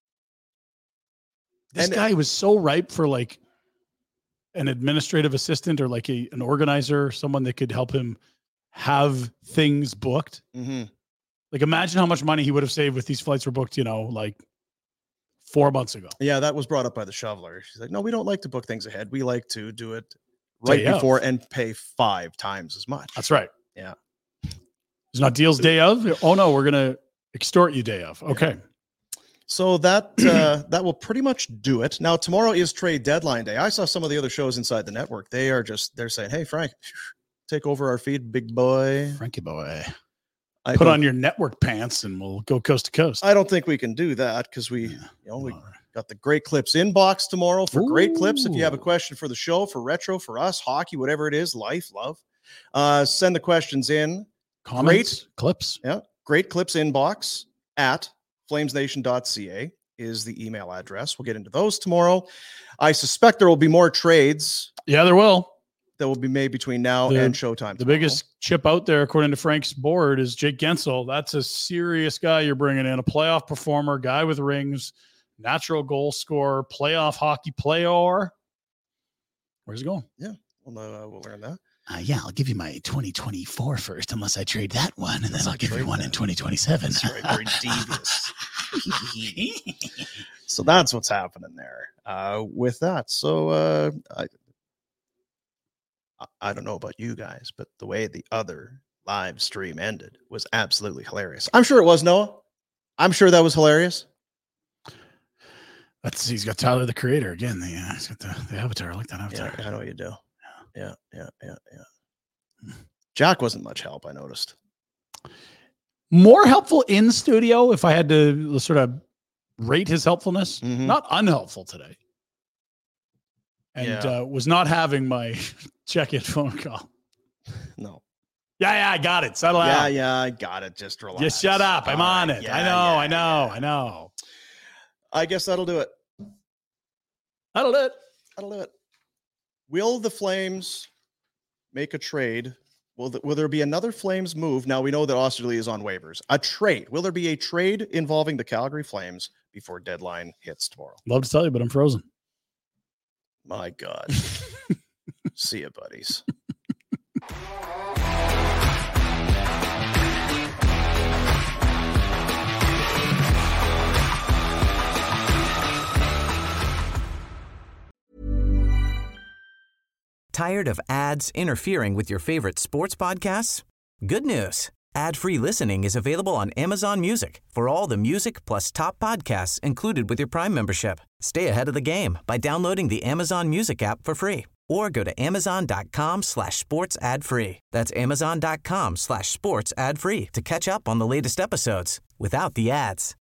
This And- guy was so ripe for like an administrative assistant or like a, an organizer, someone that could help him have things booked. Mm-hmm. Like imagine how much money he would have saved if these flights were booked, you know, like four months ago. Yeah, that was brought up by the shoveler. She's like, no, we don't like to book things ahead. We like to do it right Day of. before and pay five times as much. That's right. Yeah. There's not deals day of. Oh no, we're gonna extort you day of. Okay. So that uh, that will pretty much do it. Now tomorrow is trade deadline day. I saw some of the other shows inside the network. They are just they're saying, "Hey Frank, take over our feed, big boy." Frankie boy. I Put don't- on your network pants and we'll go coast to coast. I don't think we can do that because we, you know, we got the Great Clips inbox tomorrow for Great Clips. If you have a Ooh. question for the show, for retro, for us, hockey, whatever it is, life, love, uh, send the questions in. Comments, clips. Yeah, Great Clips inbox at flamesnation dot c a is the email address. We'll get into those tomorrow. I suspect there will be more trades Yeah, there will. that will be made between now The- and showtime. The tomorrow. biggest chip out there, according to Frank's board, is Jake Gensel. That's a serious guy you're bringing in, a playoff performer, guy with rings, natural goal scorer, playoff hockey player. Where's he going? Yeah, we'll, uh, we'll learn that. Uh, yeah, I'll give you my twenty twenty-four first, unless I trade that one, and then Unless I'll I give you trade one that. in twenty twenty-seven. That's right, very devious. So that's what's happening there uh, with that. So uh, I, I- I don't know about you guys, but the way the other live stream ended was absolutely hilarious. I'm sure it was, Noah. I'm sure that was hilarious. That's he's got Tyler the Creator again. The, uh, he's got the, the avatar. I like that Yeah, avatar. I know you do. Yeah, yeah, yeah, yeah. Jack wasn't much help, I noticed. More helpful in studio, if I had to sort of rate his helpfulness. Mhm. Not unhelpful today. And Yeah. uh, was not having my check-in phone call. No. Yeah, yeah, I got it. Settle Yeah, out. yeah, I got it. Just relax. Just shut up. I'm All on right. it. Yeah, I know, yeah, I know, yeah. I know. I guess that'll do it. That'll do it. That'll do it. Will the Flames make a trade? Will, the, will there be another Flames move? Now we know that Osterley is on waivers. A trade. Will there be a trade involving the Calgary Flames before deadline hits tomorrow? Love to tell you, but I'm frozen. My God. See you, buddies. Tired of ads interfering with your favorite sports podcasts? Good news. Ad-free listening is available on Amazon Music for all the music plus top podcasts included with your Prime membership. Stay ahead of the game by downloading the Amazon Music app for free or go to amazon.com slash sports ad free. That's amazon.com slash sports ad free to catch up on the latest episodes without the ads.